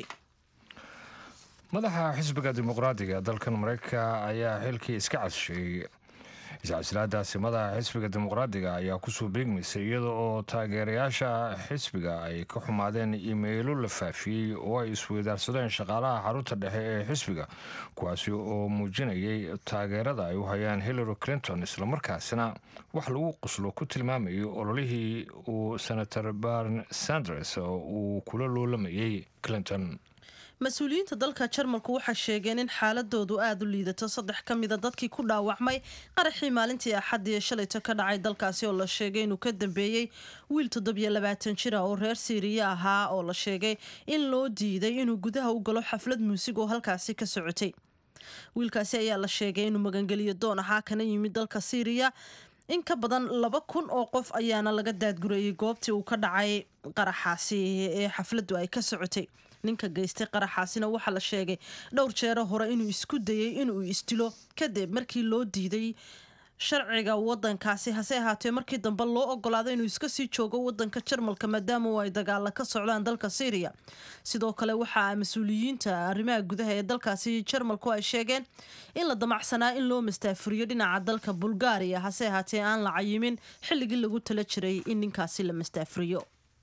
madaxa xisbiga dimuqraadiga dalkan Mareykanka ayaa xilkii iska cashay iscasilaadaasi madaxa xisbiga dimuqraadiga ayaa ku soo beegmaysay iyada oo taageerayaasha xisbiga ay ka xumaadeen iimaylo la faafiyey oo ay isweydaarsadeen shaqaalaha xarunta dhexe ee xisbiga kuwaasi oo muujinayay taageerada ay u hayaan Hillary Clinton isla markaasina wax lagu qoslo ku tilmaamayo ololihii uu Senator Bernie Sanders uu kula loolamayay Clinton mas-uuliyiinta dalka Jarmalku waxay sheegeen in xaaladoodu aad u liidato saddex ka mid ah dadkii ku dhaawacmay qaraxii maalintii Axaddii shalayto ka dhacay dalkaasi oo la sheegay inuu ka dambeeyay wiil 27 jir ah oo reer Syria ahaa oo la sheegay in loo diiday inuu gudaha u galo xaflad muusig oo halkaasi ka socotay wiilkaasi ayaa la sheegay inuu magangeliyo doon ahaa kana yimid dalka Syria in ka badan 2,000 oo qof ayaana laga daadgurayay goobtii uu ka dhacay qaraxaasi ee xafladu ay ka socotay ninka geystay qaraxaasina waxa la sheegay dhowr jeer hore inuu isku dayay inuu istilo kadib markii loo diiday sharciga wadankaasi hase ahaatee markii dambe loo ogolaaday inuu iska sii joogo wadanka Jarmalka maadaama ay dagaal ka socdaan dalka Syria sidoo kale waxa mas'uuliyiinta arrimaha gudaha ee dalkaasi Jarmalku ay sheegeen in la damacsanaa in loo mastaafuriyo dhinaca dalka Bulgaria hase ahaatee aan la cayimin xilligii lagu tala jiray in ninkaasi la mastaafuriyo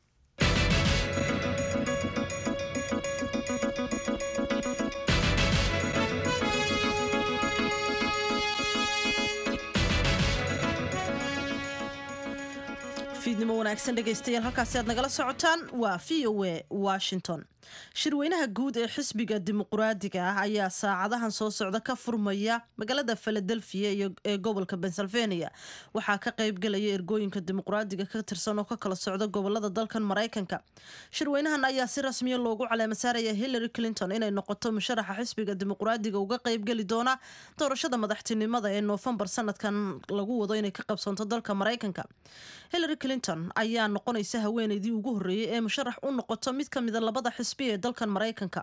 fiidnimo wanaagsan dhageystayaal halkaasi aad nagala socotaan waa VOA Washington shirweynaha guud ee xisbiga dimuqraadiga ah ayaa saacadahan soo socda ka furmaya magaalada Philadelphia ee gobolka Pennsylvania waxaa ka qayb galaya ergooyinka dimuqraadiga ka tirsan oo ka kala socda gobolada dalkan Mareykanka shirweynahan ayaa si rasmi ah loogu calaamasaaraya Hillary Clinton inay noqoto musharaxa xisbiga dimuqraadiga uga qayb gali doona doorashada madaxtinimada ee November sanadkan lagu wado inay ka qabsanto dalka Mareykanka Hillary Clinton ayaa noqonaysa haweeneydii ugu horeeyay ee musharax u noqoto mid kamid ah labada xisbi ee dalkan Mareykanka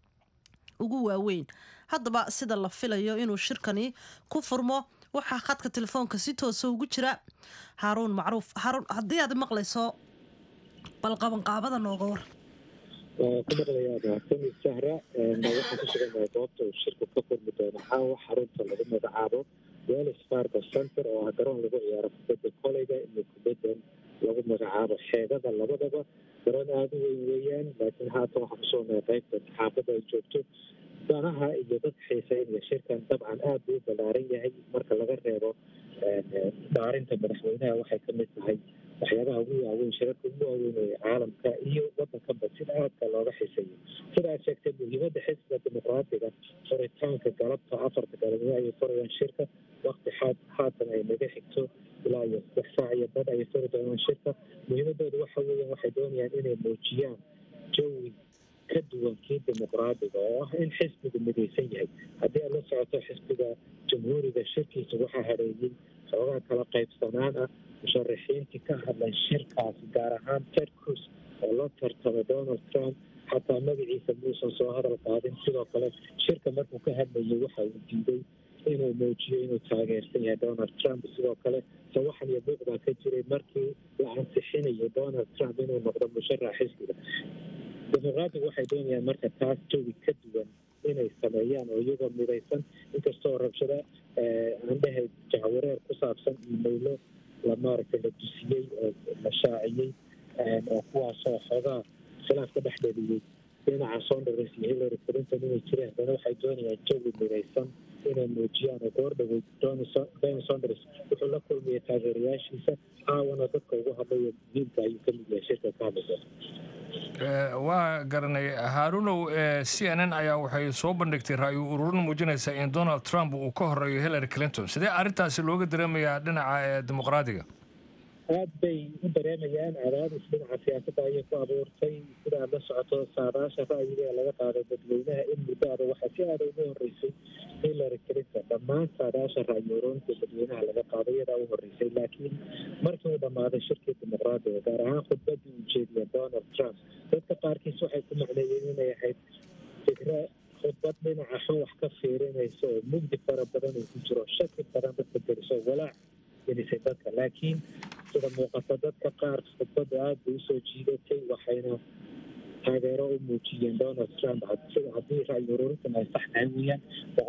ugu waaweyn haddaba sida la filayo inuu shirkani ku furmo waxaa khadka telefoonka si toos ah ugu jira Haroon Macruuf Haroon haddii aad maqlayso balqaban qaabada nooga war kumadalayaada tani sahra waxaan ku sugannahay goobta uu shirku ka furmi doono caawa xarunta lagu magacaabo Wells Fargo Center oo garoon lagu ciyaaro kubadda koleyga iyo kubadda lagu magacaabo xeegada labadaba garoon aad u weyn weeyaan laakiin haatan waxaa kusoo noqday qaybta xaafadda ay joogto danaha iyo dad xiiseynaya shirkan dabcan aad buu ballaaran yahay marka laga reebo daarinta madaxweynaha waxay ka mid tahay waxyaabaha ugu waaweyn shirarka ugu waaweyn ee caalamka iyo wadankanba sida aadka looga xiiseeyo sidaa sheegtay muhiimadda xisbiga dimuqraadiga furitaanka galabta 4 galabnimo ayay furayaan shirka waqti haatan ay naga xigto ilaa iyo 6 saac iyo bad ayay furi doonaan shirka muhiimadooda waxa weeyaan waxay doonayaan inay muujiyaan jawi ka duwan kii dimuqraadiga oo ah in xisbigu midaysan yahay haddii aad la socoto xisbiga jamhuuriga shirkiisa waxaa hareeyey xoogaa kala qaybsanaan ah musharaxiintii ka hadlay shirkaasi gaar ahaan Ted Cruz oo la tartamay Donald Trump xataa magaciisa muusan soo hadal qaadin sidoo kale shirka markuu ka hadlayay waxa uu diiday inuu muujiyo inuu taageersan yahay Donald Trump sidoo kale sawaxan iyo buuqda ka jiray markii la ansixinayo Donald Trump inuu noqdo musharax xisbiga dimuqraadiga waxay doonayaan marka taas jawi ka duwan inay sameeyaan oo iyagoo midaysan inkastoo rabshada aan dhahay jahwareer ku saabsan iimaylo la maaragtay la dusiyey oo la shaaciyey oo kuwaasoo xoogaa khilaaf ka dhex dheliyey dhinaca Sanders iyo Hillary Clinton jireen dana waxay doonayaan jawi midaysan inay muujiyaan oo goor dhaweyd Bernie Sanders wuxuu la kulmayay taageerayaashiisa caawana dadka ugu hadlaya muhiimka ayuu ka mid yahay shirka ka hadlaya waa garanay haarunow CNN ayaa waxay soo bandhigtay ra'yi ururin muujinaysa in Donald Trump uu ka horeeyo Hillary Clinton sidee arrintaasi looga dareemayaa dhinaca dimuqraadiga aad bay u dareemayaan cadaadis dhinaca siyaasadda ayay ku abuurtay sida aad la socoto saadaasha ra'yiga laga qaaday dadweynaha in muddaada waxaa si aada ugu horreysay Hillary Clinton dhammaan saadaasha ra'yi ururinta dadweynaha laga qaaday iyadaa u horreysay laakiin markii uu dhammaaday shirkii dimuqraadiga gaar ahaan khudbaddii uu jeediyay Donald Trump dadka qaarkiis waxay ku macneeyeen inay ahayd fikra khudbad dhinaca xun wax ka fiirinaysa oo mugdi fara badan uu ku jiro shaki badan dadka geliso walaac gelisay dadka laakiin sida muuqata dadka qaar khudbadda aad bay usoo jiidatay waxayna taageero u muujiyeen Donald Trump sida haddii ra'yi ururintan ay sax tahay weeyaan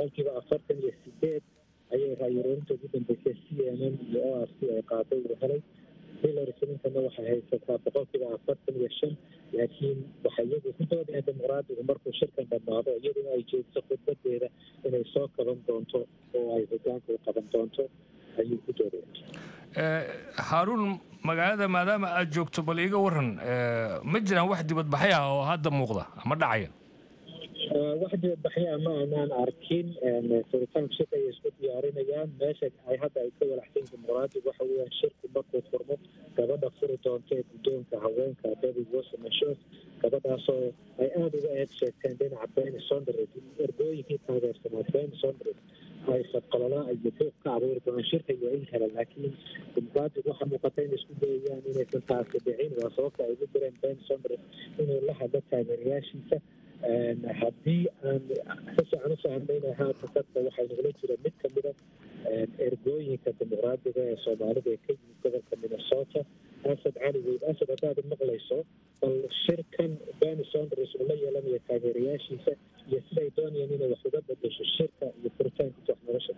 48% ayay ra'yi ururinta ugu dambeysay CNN iyo ORC ay qaaday uu helay Hillary Clinton waxay haysataa 45% laakiin waxay iyagu ku doodeen dimuqraadigu markuu shirkan dhammaado iyaduna ay jeediso khudbadeeda inay soo kaban doonto oo ay hoggaanka u qaban doonto ayuu ku doodeen haaruun magaalada maadaama aad joogto bal iiga waran ma jiraan wax dibadbaxyo ah oo hadda muuqda ama dhacaya wax dibadbaxyo ma aanaan arkin furitaanka shirka ay isku diyaarinayaan meesha ay hadda ay ka walaxsan dimuqraadigu waxa weeyaan shirku markuu furmo gabadha furi doonta ee guddoonka haweenka Debbie Wasserman-Schultz gabadhaasoo ay aada uga eed sheegteen dhinaca Bernie Sanders ergooyinkii taageersanaa Bernie Sanders ay fadqalala iyo buuq ka abuuri doonaan shirka iyo in kale laakiin dimuqraadigu waxaa muuqata in isku dayayaan inaysan taasi dhicin waa sababta ay ugu direen Bernie Sanders inuu la hadlo taageerayaashiisa haddii aan si fiican u fahmayna haatan dadka waxay nagula jira mid ka mida ergooyinka dimuqraadiga ee soomaalida ee ka yimid gobolka Minnesota asad cali weyd asad haddaad maqlayso bal shirkan Bernie Sanders uu la yeelanayo taageerayaashiisa iyo siday doonayaan inay wax uga bedesho shirka iyo furitaankiisa wax nolosha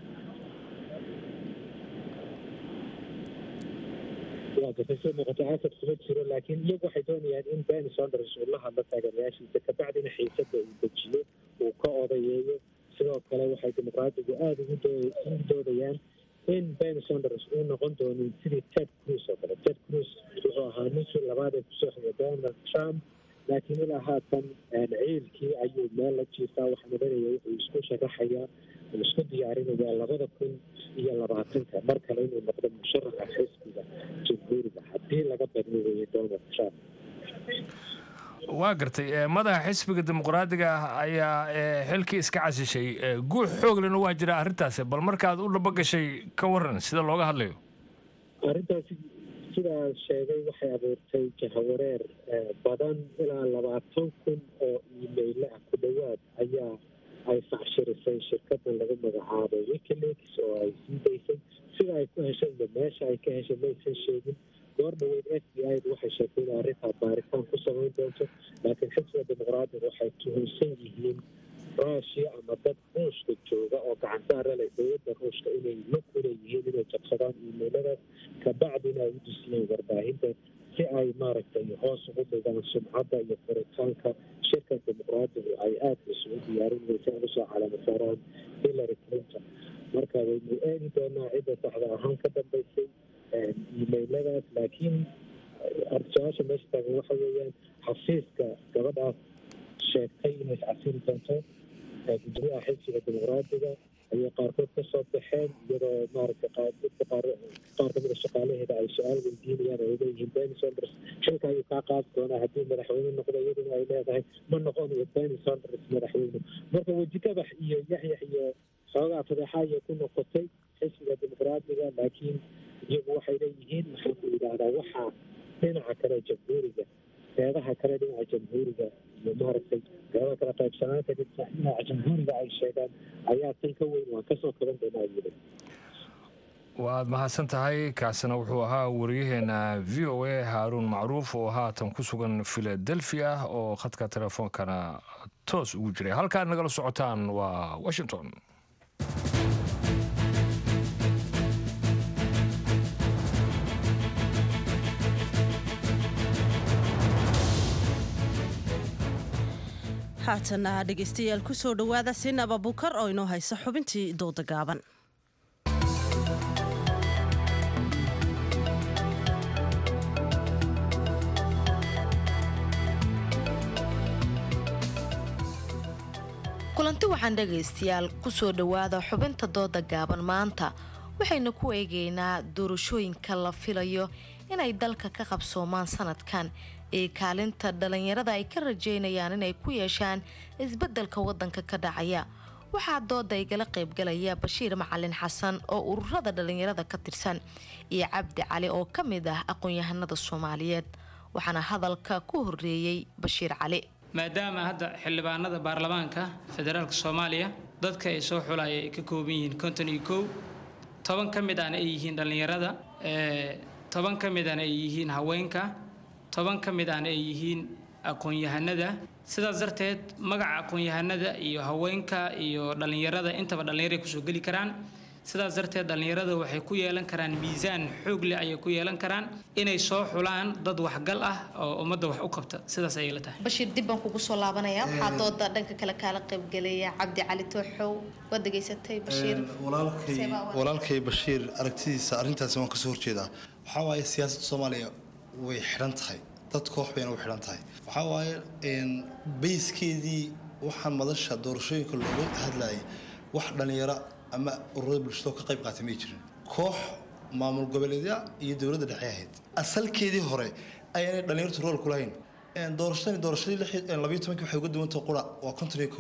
waa muuqata asad kuma jiro laakiin iyagu waxay doonayaan in Bernie Sanders uu la hadlo taageerayaashiisa kabacdina xiisada uu dejiyo uu ka odayeeyo sidoo kale waxay dimuqraadigu aada ugu doodayaan in Bernie Sanders uu noqon doonin sidii Ted Cruz oo kale Ted Cruz wuxuu ahaa ninkii labaad ee kusoo xigay Donald Trump laakiin ilaa haatan ciilkii ayuu meel la jiifaa waxaa madanaya wuxuu isku sharaxayaa uu isku diyaarinayaa 2020 mar kale inuu noqdo musharaxa xisbiga jamhuuriga haddii laga badni weeye Donald Trump waa gartay madaxa xisbiga dimuqraadiga ayaa xilkii iska casishay guux xoog lehna waa jira arrintaasi bal markaad u dhaba gashay ka waran sida looga hadlayo arrintaasi sidaa sheegay waxay abuurtay jahawareer badan ilaa 20,000 oo email ah ku dhowaad ayaa ay facshirisay shirkadan lagu magacaabo WikiLeaks oo ay sii daysay sida ay ku heshay iyo meesha ay ka heshay maysan sheegin goor dhaweyd FBI waxay sheegtay in arrintaa baaritaan ku samayn doonto laakiin xisbiga dimuqraadiga waxay tuhunsan yihiin Russia ama dad ruushka jooga oo gacansaara leh dowladda ruushka inay lug u leeyihiin inay jabsadaan iimayladaas kabacdina ay u dusiyeen warbaahinta si ay maaragtay hoos ugu dhigaan sumcadda iyo furitaanka shirka dimuqraadigu ay aada isugu diyaarinaysa in usoo calaamad saaraan Hillary Clinton marka waynu eegi doonaa cidda saxda ahaan ka dambeysay iimayladaas laakiin su-aasha meesha taagan waxa weeyaan xafiiska gabadhaas sheegtay inay iscasiri doonto gudoomiyaha xisbiga dimuqraadiga ayay qaarkood ka soo baxeen iyadoo maaragtay qaar kamida shaqaalaheeda ay su-aal weydiinayaan oo ay leeyihiin Bernie Sanders xilka ayuu kaa qaadi doonaa haddii madaxweyne noqdo iyaduna ay leedahay ma noqonayo Bernie Sanders madaxweyne marka wejikabax iyo yaxyax iyo xoogaa fadeexa ayay ku noqotay xisbiga dimuqraadiga laakiin iyagu waxay leeyihiin maxaan ku yidhaahdaa waxaa dhinaca kale jamhuuriga qeybaha kale dhinaca jamhuuriga iyo maaragtay qeybaha kale qaybsanaanta dhinaca jamhuuriga ay sheegaan ayaa tan ka weyn waan kasoo kaban doonaa yiri waad mahadsan tahay kaasina wuxuu ahaa wariyaheena VOA Haaruun Macruuf oo haatan ku sugan Philadelphia oo khadka telefoonkana toos ugu jiray halkaad nagala socotaan waa Washington haatana dhegaystayaal ku soo dhowaada sinab abukar oo inoo haysa xubintii dooda gaaban. kulanti waxaan dhegaystayaal ku soo dhowaada xubinta dooda gaaban maanta waxaynu ku eegaynaa doorashooyinka la filayo inay dalka ka qabsoomaan sanadkan ee kaalinta dhalinyarada ay ka rajeynayaan inay ku yeeshaan isbeddelka wadanka ka dhacaya. waxaa dooda igala qaybgalaya Bashiir Macalin Xasan oo ururada dhalinyarada ka tirsan iyo Cabdi Cali oo ka mid ah aqoon-yahanada Soomaaliyeed. waxaana hadalka ku horeeyay Bashiir Cali. maadaama hadda xildhibaanada baarlamaanka federaalka Soomaaliya dadka ay soo xulayay ka kooban yihiin 51 toban ka mid ah ay yihiin dhalinyarada toban ka mid ah ay yihiin haweenka toban ka mid ah ay yihiin aqoon-yahanada sidaas darteed magaca aqoon-yahanada iyo haweenka iyo dhalinyarada intaba dhalinyarada ku soo gali karaan sidaas darteed dhalinyarada waxay ku yeelan karaan miisaan xoog leh ay ku yeelan karaan inay soo xulaan dad waxgal ah oo ummadda wax u qabta sidaas ay la tahay. Bashiir dib baan kugu soo laabanaya waxaa dooda dhanka kale kala qayb galaya Cabdi Cali Tooxow wad dhageysatay Bashiir walaalkay Bashiir aragtidiisa arintaas waan ka soo horjeedaa waxa waaye siyaasadda Soomaaliya way xiran tahay dad koox bayna u xiran tahay waxa waaye bayskeedii waxaan madasha doorashooyinka looga hadlayay wax dhalinyaro ama ururada bulshada ka qayb qaatay ma jirin koox maamul goboleedya iyo dawladda dhexe ahayd asalkeedii hore ayay dhalinyaradu rol ku lahayn doorashadii 12 waxay uga duwan tahay qura waa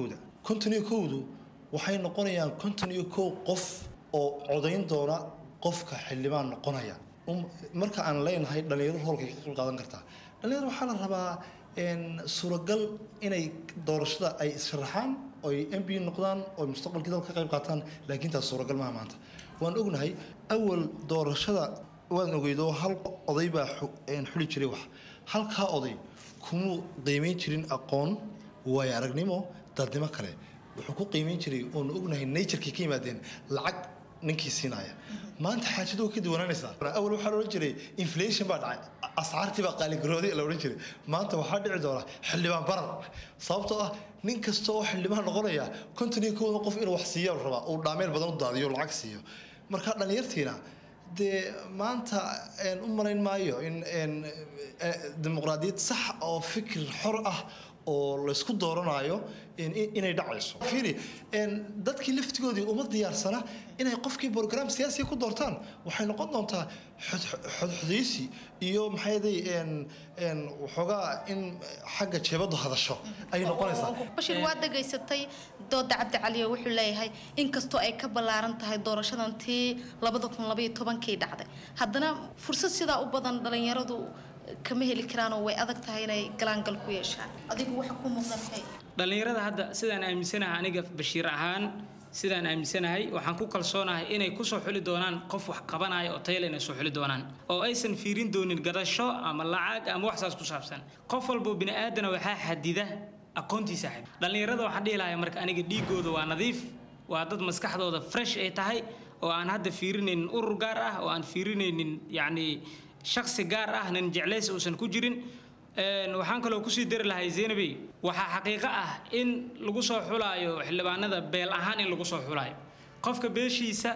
51 waxay noqonayaan 51 qof oo codayn doona qofka xildhibaan noqonaya marka aan leenahay dhalinyaradu rolka ka qayb qaadan kartaa dhalinyaradu waxaa la rabaa suuragal inay doorashada ay sharaxaan oo MP noqdaan oo mustaqbalka dalka ka qayb qaataan laakiin taas suuragal ma maanta waan ognahay awal doorashada waan ogeydo hal oday baa xuli jiray wax halka oday kuma qiimeyn jirin aqoon way aragnimo dadnimo kale wuxuu ku qiimeyn jiray oo ognahay nature-kii ka yimaadeen lacag ninkii siinaya maanta xaajadu ka duwanaanaysa awal waxa la oran jiray inflation baa dhacay ascaartii baa qaali garooday la oran jiray maanta waxa dhici doona xildhibaan barar sababtoo ah nin kasta oo xildhibaan noqonaya 51 qof inuu wax siiyo raba oo dhaameel badan u daadiyo lacag siiyo marka dhalinyartiina de maanta u marayn maayo in dimuqraadiyad sax oo fikir xor ah oo la isku dooranayo inay dhacayso fiiri dadkii laftigoodii uma diyaarsana inay qofkii program siyaasi ku doortaan waxay noqon doontaa xodxodaysi iyo maxayday waxoogaa in xagga jeebadu hadasho ay noqonaysaa. Bashiir waa dhageysatay dooda Cabdi Cali wuxuu leeyahay in kastoo ay ka balaaran tahay doorashadan tii 2012 dhacday haddana fursad sida u badan dhalinyaradu kama heli karaan oo way adag tahay inay galaangal ku yeeshaan adigu waxa ku muuqatay dhalinyarada hadda sidaan aaminsanahay aniga Bashiir ahaan sidaan aaminsanahay waxaan ku kalsoonahay inay ku soo xuli doonaan qof wax qabanaya oo tayo leh inay soo xuli doonaan oo aysan fiirin doonin gadasho ama lacag ama wax saas ku saabsan qof walba bini aadana waxa xadida aqoontiisa dhalinyarada waxaan dhihi lahaa marka aniga dhiigooda waa nadiif waa dad maskaxdooda fresh ay tahay oo aan hadda fiirinayn urur gaar ah oo aan fiirinaynin yacni shakhsi gaar ah nin jeclays uusan ku jirin waxaan kaloo ku sii dari lahay Zainabi waxa xaqiiqo ah in lagu soo xulaayo xildhibaanada beel ahaan in lagu soo xulaayo qofka beeshiisa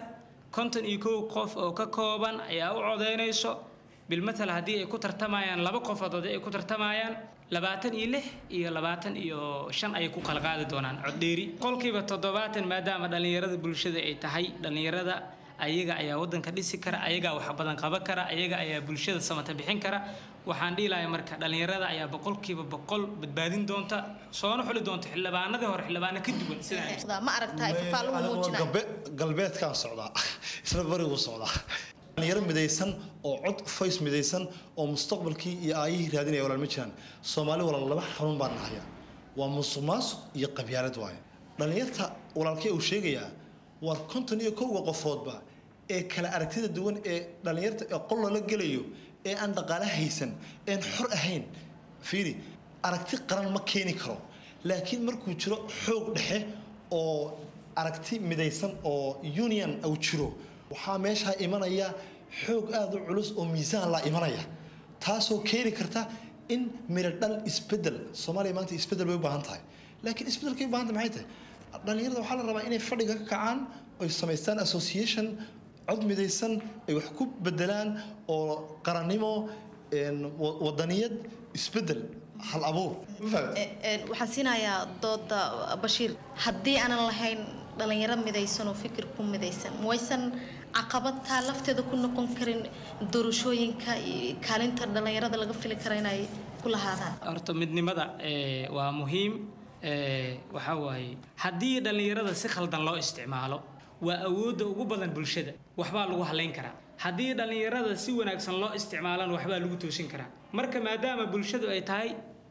51 qof oo ka kooban ayaa u codeynayso bil matal hadii ay ku tartamayaan laba qofood oo ay ku tartamayaan 26 iyo 25 ay ku kala qaadi doonaan cod dheeri qolkiiba 70 maadaama dhalinyarada bulshada ay tahay dhalinyarada ayaga ayaa wadanka dhisi kara ayaga wax badan qaban kara ayaga ayaa bulshada samata bixin kara waxaan dhiilahay marka dhalinyarada ayaa boqolkiiba boqol badbaadin doonta soona xuli doonta xildhibaanada hore xildhibaana ka duwan sida ma aragtay faaluhu muujinay galbeedkan socda isla barigu socda dhalinyaro midaysan oo cod face midaysan oo mustaqbalkii iyo aayihii raadinaya walaal ma jiraan Soomaali walaal laba xarun baan nahay waa musuqmaasuq iyo qabyaalad waaye dhalinyarta walaalkay uu sheegaya war 51 qofoodba ee kala aragtida duwan ee dhalinyarta ee qol la galayo ee aan dhaqaale haysan ee xor ahayn fiiri aragti qaran ma keeni karo laakiin markuu jiro xoog dhexe oo aragti midaysan oo union au jiro waxa meesha imanaya xoog aad u culus oo miisaan la imanaya taasoo keeni karta in miradhal isbedel Soomaaliya maanta isbedel way u baahan tahay laakiin isbedelkay baahanta maxay tahay dhalinyarada waxaa la rabaa inay fadhiga ka kacaan oy samaystaan association cod midaysan ay wax ku bedelaan oo qarannimo wadaniyad isbedel hal abuur waxaan siinayaa dooda Bashiir haddii aanan lahayn dhalinyaro midaysan oo fikir ku midaysan waysan caqabadta lafteeda ku noqon karin doorashooyinka iyo kaalinta dhalinyarada laga fili karo inay ku lahaadaan horta midnimada waa muhiim waxa waaye haddii dhalinyarada si khaldan loo isticmaalo waa awoodda ugu badan bulshada waxbaa lagu halayn karaa haddii dhalinyarada si wanaagsan loo isticmaalana waxbaa lagu toosin karaa marka maadaama bulshadu ay tahay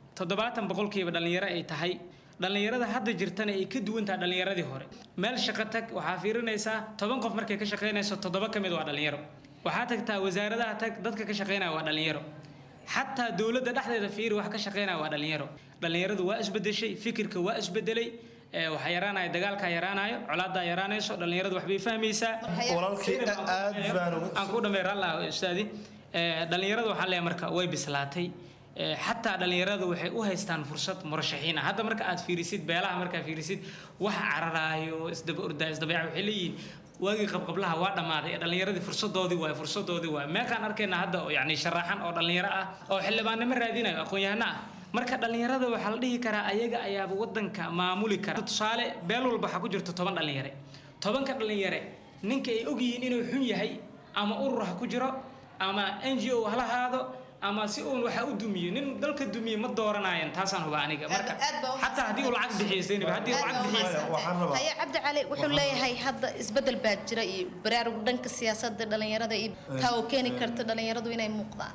70% dhalinyaro ay tahay dhalinyarada hadda jirtana ay ka duwan tahay dhalinyaradii hore meel shaqo tag waxaa fiirinaysaa 10 qof markay ka shaqeynayso 7 ka mid waa dhalinyaro waxaa tagtaa wasaaradaha tag dadka ka shaqeynaya waa dhalinyaro xataa dawladda dhexdeeda fiiri wax ka shaqeynaya waa dhalinyaro dhalinyaradu waa isbedeshay fikirka waa isbedelay waxa yaraanaya dagaalka yaraanayo colaadda yaraanayso dhalinyaradu wax bay fahmaysaa walaalkii aad baan aan ku dhameeraa Allah ustaadi dhalinyaradu waxa leeyahay marka way bislaatay حتى dhalinyaradu waxay u haystaan fursad murashaxiin ah hadda marka aad fiirisid beelaha marka fiirisid wax cararaayo isdaba waxay leeyihiin waagi qabqablaha waa dhamaaday dhalinyaradii fursadoodii waa meeqaan arkayna hadda oo yani sharaxan oo dhalinyaro ah oo xildhibaanimo raadinayo aqoon-yahano ah marka dhalinyarada waxa la dhihi karaa ayaga ayaa wadanka maamuli kara tusaale beel walba waxa ku jirto 10 dhalinyaro 10ka dhalinyaro ninka ay og yihiin inuu xun yahay ama urur ha ku jiro ama NGO hala haado ama si uu waxa u dumiyo nin dalka dumiyo ma dooranayaan taasaan huba aniga marka hatta hadii uu lacag bixiyay hadii uu lacag bixiyay haya Cabdi Cali wuxuu leeyahay hadda isbedel baa jira iyo baraarug dhanka siyaasadda dhalinyarada iyo taa oo keeni karta dhalinyaradu inay muuqdaan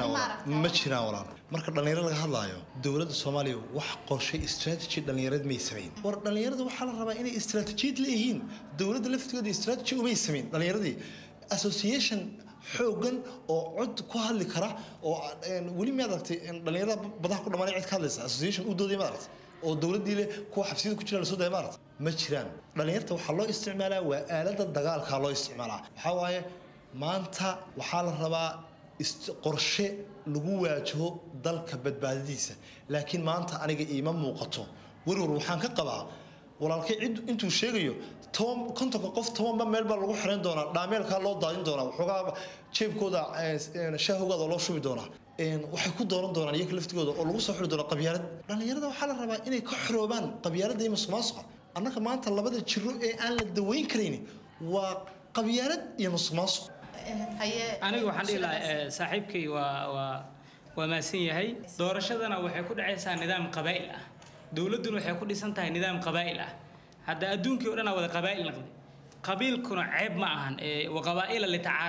ma jiraan walaal marka dhalinyarada laga hadlaayo dawladda Soomaaliya wax qorshe strategy dhalinyarada ma sameeyeen war dhalinyaradu waxa la rabaa inay strategy leeyihiin dawladda laftigeeda strategy uma sameeyeen dhalinyarada association xoogan oo cod ku hadli kara oo wali ma aragtay dhalinyarada badaha ku dhamaanay cid ka hadlaysa association u doodey ma aragtay oo dawladii leh kuwa xabsiyada ku jira la soo daayay ma aragtay ma jiraan dhalinyarta waxa loo isticmaalaa waa aalada dagaalka loo isticmaalaa waxa waaye maanta waxa la rabaa qorshe lagu waajaho dalka badbaadadiisa laakiin maanta aniga iima muuqato warwar waxaan ka qabaa walaalkay cid intuu sheegayo kontonka qof 10 meel baa lagu xiran doonaa dhaameelka loo daadin doonaa waxoogaa jeebkooda shaahowgada loo shubi doonaa waxay ku dooran doonaan iyaga laftigooda oo lagu soo xiri doona qabyaalad dhalinyarada waxaa la rabaa inay ka xoroobaan qabyaaladda iyo musuqmaasuqa annaka maanta labada jiro ee aan la daweyn karayn waa qabyaalad iyo musuqmaasuq aniga waxaan dhihi lahaa saaxiibkay waa maasan yahay doorashadana waxay ku dhacaysaa nidaam qabaa'il ah dawladduna waxay ku dhisan tahay nidaam qabaa'il ah hadda adduunkii oo dhan wada qabaa'il noqday qabiilkuna ceeb ma ahan waqabaa'ila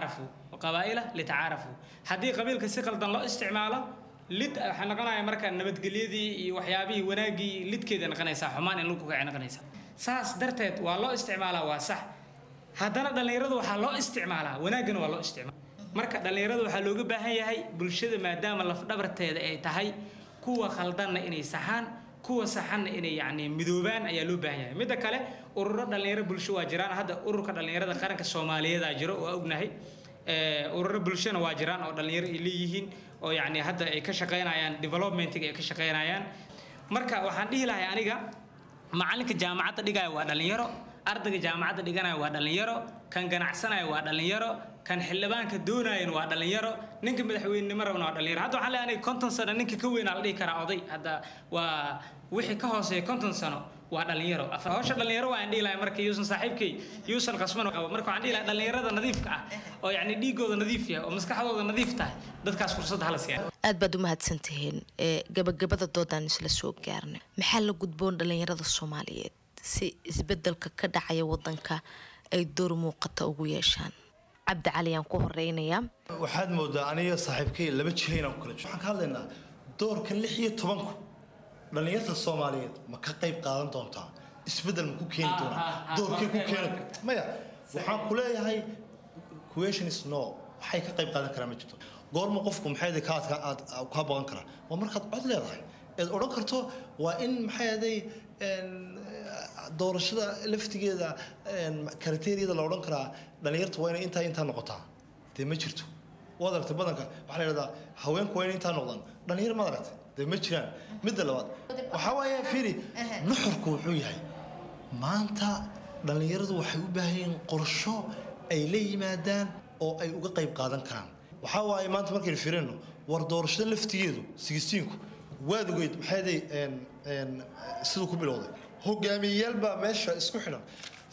litacaarafu haddii qabiilka si qaldan loo isticmaalo lid waxa noqonaya marka nabadgelyadii iyo waxyaabihii wanaagii lidkeeda noqonaysa xumaan in lagu kacay noqonaysa saas darteed waa loo isticmaalaa waa sax haddana dhalinyaradu waxaa loo isticmaalaa wanaagana waa loo isticmaalaa marka dhalinyaradu waxaa looga baahan yahay bulshada maadaama laf dhabarteeda ay tahay kuwa khaldanna inay saxaan kuwa saxan inay yani midoobaan ayaa loo baahan yahay midda kale ururo dhalinyaro bulsho waa jiraan hadda ururka dhalinyarada qaranka Soomaaliyeed aa jiro oo ognahay ururo bulshana waa jiraan oo dhalinyaro ay leeyihiin oo yani hadda ay ka shaqeynayaan development-ga ay ka shaqeynayaan marka waxaan dhihi lahay aniga macalinka jaamacadda dhigaya waa dhalinyaro ardayga jaamacadda dhiganaya waa dhalinyaro kan ganacsanaya waa dhalinyaro kan xildhibaanka doonayeen waa dhalinyaro ninka madaxweynenimo rabna waa dhalinyaro hadda waxaan leeyahay 50 sano ninka ka weyn la dhihi karaa oday hadda waa wixii ka hooseeya 50 sano waa dhalinyaro hawsha dhalinyaro waa aan dhihi lahay marka yuusan saaxiibkay yuusan qasman marka waxaan dhihi lahay dhalinyarada nadiifka ah oo yani dhiigooda nadiif yahay oo maskaxdooda nadiif tahay dadkaas fursad hala siiyaan aad baad u mahadsantihiin gabagabada doodaan isla soo gaarnay maxaa la gudboon dhalinyarada Soomaaliyeed si isbedelka ka dhacaya wadanka ay door muuqata ugu yeeshaan Cabdi Cali aan ku horeynayaa waxaad moodaa aniga saaxiibkay laba jihayna ku kala waxaan ka hadlaynaa doorka 16 dhalinyarada Soomaaliyeed ma ka qayb qaadan doontaa isbedel ma ku keeni doonaa doorkii ku keeni maya waxaan ku leeyahay question is no waxay ka qayb qaadan karaan ma jirto goorma qofku maxay ka baqan karaa waa markaad cod leedahay ee oran karto waa in maxay doorashada laftigeeda kriteeriyada la oran karaa dhalinyartu waa inay intaa noqotaa dee ma jirto waad aragtay badanka waxaa la yidhahdaa haweenku waa inay intaa noqdaan dhalinyar ma aragtay dee ma jiraan midda labaad waxaa waaye fiiri nuxurku wuxuu yahay maanta dhallinyaradu waxay u baahan yihiin qorsho ay la yimaadaan oo ay uga qayb qaadan karaan waxaa waaye maanta markaynu fiirino war doorashada laftigeedu sigisiinku waad ogeyd maxayday siduu ku bilowday hogaamiyeyaal baa meesha isku xidhan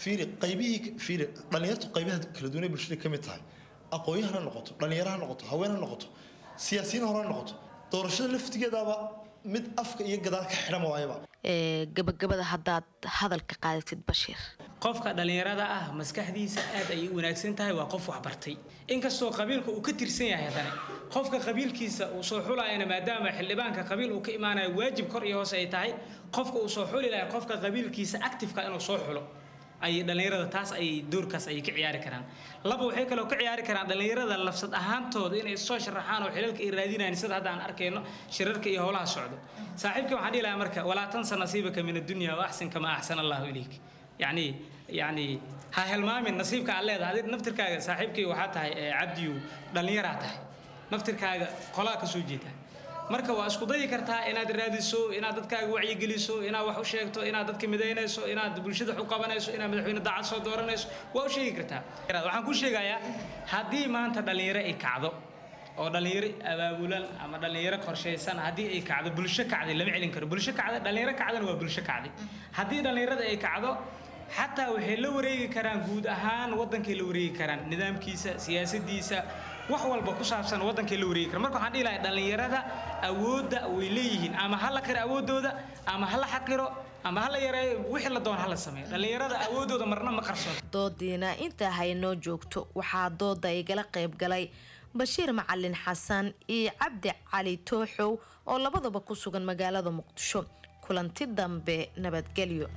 fiiri dhallinyartu qaybaha kala duwanay bulshada ka mid tahay aqoonyahan ha noqoto dhallinyaro ha noqoto haween ha noqoto siyaasiyiin hore ha noqoto doorashada laftigeedaaba mid afka iyo gadaal ka xidhan waayaba gabagabada haddaad hadalka qaadatid bashiir qofka dhallinyarada ah maskaxdiisa aad ayay u wanaagsan tahay waa qof wax bartay inkastoo qabiilka uu ka tirsan yahay haddana qofka qabiilkiisa uu soo xulayana maadaama xildhibaanka qabiil uu ka imaanayo waajib kor iyo hoos ay tahay qofka uu soo xuli lahay qofka qabiilkiisa actifeka inuu soo xulo ay dhallinyarada taas ay doorkaas ay ka ciyaari karaan laba waxay kaloo ka ciyaari karaan dhallinyarada lafsad ahaantooda inay soo sharaxaan oo xilalka ay raadinayaan sida hadda aan arkayno shirarka iyo howlaha socdo saaxiibkii waxaan dhihi lahaa marka walaa tansa nasiibaka min addunya wa axsin kama axsana allahu ilayk يعني ها هالمامين نصيبك على هذا هذا نفترك صاحبك وحاتها عبدي دلنيرة تاعي نفترك قلاك سوجيته marka waa isku day kartaa inaad raadiso inaad dadkaaga wacyi geliso inaad wax u sheegto inaad dadka midaynayso inaad bulshada xu qabanayso inaad madaxweyne daacad soo dooranayso waa u sheegi kartaa waxaan ku sheegayaa haddii maanta dhalinyaro ay kacdo oo dhalinyaro abaabulan ama dhalinyaro qorshaysan haddii ay kacdo bulsho kacday lama celin karo bulsho kacday dhalinyaro kacdana waa bulsho kacday haddii dhalinyarada ay kacdo xataa waxay la wareegi karaan guud ahaan wadankay la wareegi karaan nidaamkiisa siyaasadiisa wax walba ku saabsan wadankay la wareegi karaan marka waxaan dhihi lahaa dhalinyarada awoodda way leeyihiin ama ha la qiro awoodooda ama ha la xaqiro ama ha la yareeyo wixii la doon ha la sameeyo dhalinyarada awoodooda marna ma qarsoon doodiina inta haynoo joogto waxaa dooda igala qayb galay bashiir macalin xasan iyo cabdi cali tooxow oo labadaba ku sugan magaalada muqdisho kulanti dambe nabadgelyo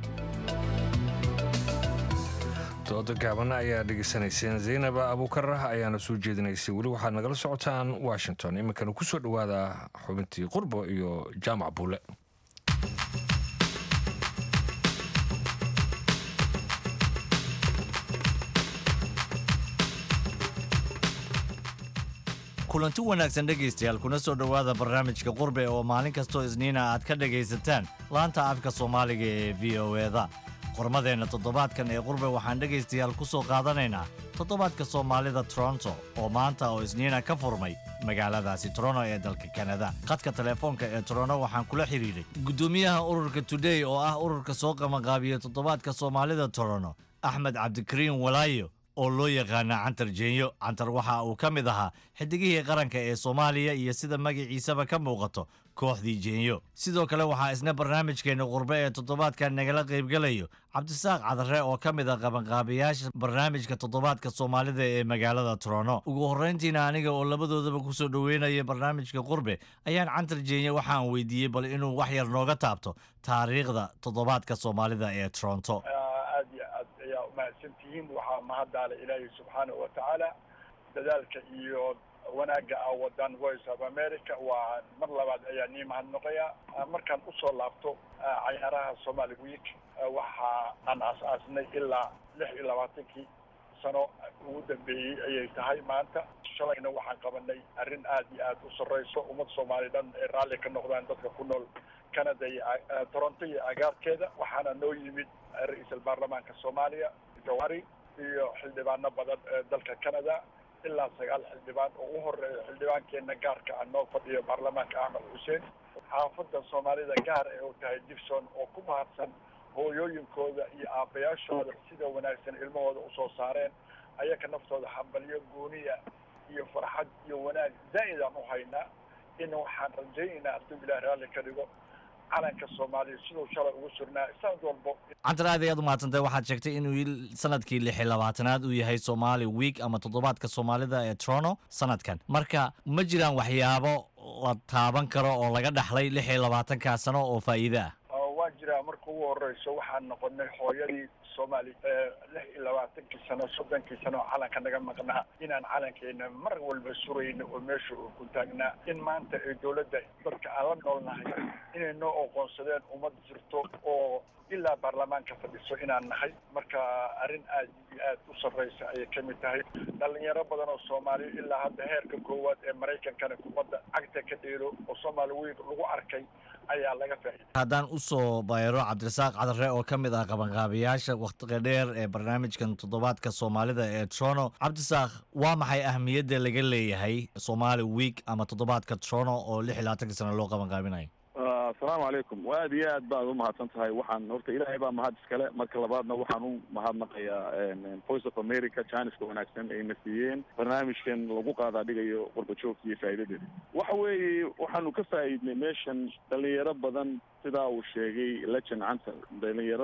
dooda gaaban ayaa dhegeysanayseen zaynaba abuukarah ayaana soo jeedinaysay weli waxaad nagala socotaan washington iminkana ku soo dhowaada xubintii qurbo iyo jaamac buule kulanti wanaagsan dhegaystayaal kuna soo dhowaada barnaamijka qurbe oo maalin kastoo isniina aad ka dhegaysataan laanta afka soomaaliga ee v o eda qormadeenna toddobaadkan ee qurbe waxaan dhegaystayaal ku soo qaadanaynaa toddobaadka soomaalida toronto oo maanta oo isniina ka furmay magaaladaasi toronto ee dalka kanada khadka telefoonka ee toronto waxaan kula xidhiidhay guddoomiyaha ururka today oo ah ururka soo qabanqaabiya toddobaadka soomaalida toronto axmed cabdikariin walaayo oo loo yaqaana cantar jeenyo cantar waxa uu ka mid ahaa xidigihii qaranka ee soomaaliya iyo sida magaciisaba ka muuqato kooxdii jeenyo sidoo kale waxaa isna barnaamijkeena qurbe ee toddobaadkan nagala qaybgalayo cabdisaaq cadare oo ka mid ah qabanqaabayaasha barnaamijka toddobaadka soomaalida ee magaalada toronto ugu horrayntiina aniga oo labadoodaba ku soo dhoweynaya barnaamijka qurbe ayaan cantar jeenyo waxaan weydiiyey bal inuu wax yar nooga taabto taariikhda toddobaadka soomaalida ee toronto mahadsantihiin waxaa mahaddaale ilaahay subxaanahu watacaala dadaalka iyo wanaagga ah wadan voice of america waa mar labaad ayaa nii mahadnaqayaa markaan usoo laabto cayaaraha somali week waxa aan aas-aasnay ilaa 26 sano ugu dambeeyey ayay tahay maanta shalayna waxaan qabanay arrin aad iyo aad u sarreyso ummad soomaali dhan ay raalli ka noqdaan dadka ku nool canada iyo toronto iyo agaarkeeda waxaana noo yimid ra-iisul baarlamaanka soomaaliya jawhari iyo xildhibaano badan ee dalka canada ilaa 9 xildhibaan oo u horeeya xildhibaankeena gaarka ah noo fadhiyo baarlamaanka axmed xuseen xaafadda soomaalida gaar ee u tahay gibson oo ku mahadsan hooyooyinkooda iyo aabbayaashooda sida wanaagsan ilmahooda usoo saareen ayaka naftooda hambalyo gooniya iyo farxad iyo wanaag zaa'idaan u haynaa in waxaan rajaynaynaa hadduu ilaah raalli ka dhigo calanka soomaaliya siduu shalay ugu surnaa sanad walbo cantar aad ayaad u mahadsantahay waxaad sheegtay inuu sanadkii 26aad uu yahay Somali Week ama toddobaadka Soomaalida ee Toronto sanadkan marka ma jiraan waxyaabo la taaban karo oo laga dhaxlay 26ka sano oo faa'iido ah waa jiraa marka ugu horeyso waxaan noqonay hooyadii soomaali 26 sano 30 sano calanka naga maqnaa inaan calankeena mar walba surayno oo meesha uu ku taagnaa in maanta ay dowladda dadka aan la noolnahay inay noo aqoonsadeen ummad jirto oo ilaa baarlamaanka fadhiso inaan nahay marka arrin aad iyo aad u sarreysa ayay ka mid tahay dhalinyaro badan oo soomaaliya ilaa hadda heerka koowaad ee maraykankana kubadda cagta ka dheelo oo soomaali weyn lagu arkay ayaa laga faa'iiday haddaan u soo bayro cabdirasaaq cadare oo ka mid ah qabanqaabiyaasha wakhtiga dheer ee barnaamijkan toddobaadka soomaalida ee Toronto. cabdirasaaq waa maxay ahmiyadda laga leeyahay Somali Week ama toddobaadka Toronto oo 26 sano loo qabanqaabinayo? asalaamu calaykum aad iyo aad baad u mahadsan tahay waxaan horta ilaahay baa mahad iskale marka labaadna waxaan u mahadnaqayaa voice of america janiska wanaagsan ayna siiyeen barnaamijkan lagu qaadaa dhigayo qurbajoogta iyo faa'iidadeeda waxa weeye waxaanu ka faa'iidnay meeshan dhalinyaro badan sidaa uu sheegay legend canta dhalinyaro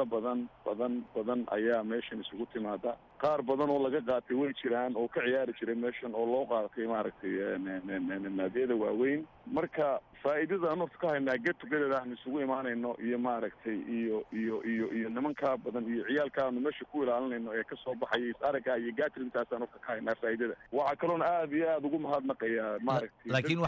badan ayaa meeshan isugu timaada qaar badan oo laga qaatay way jiraan oo ka ciyaari jiray meeshan oo loo qaatay maaragtay naadiyada waaweyn marka faa'iidada aan horta ka haynaa get together aan isugu imaanayno iyo maaragtay iyo nimankaa badan iyo ciyaalkaanu meesha ku ilaalinayno ee kasoo baxaya is-aragga iyo gatrintaasaan horta ka haynaa faa'iidada waxaa kaloon aad iyo aad ugu mahadnaqayaa maaragtay laakiin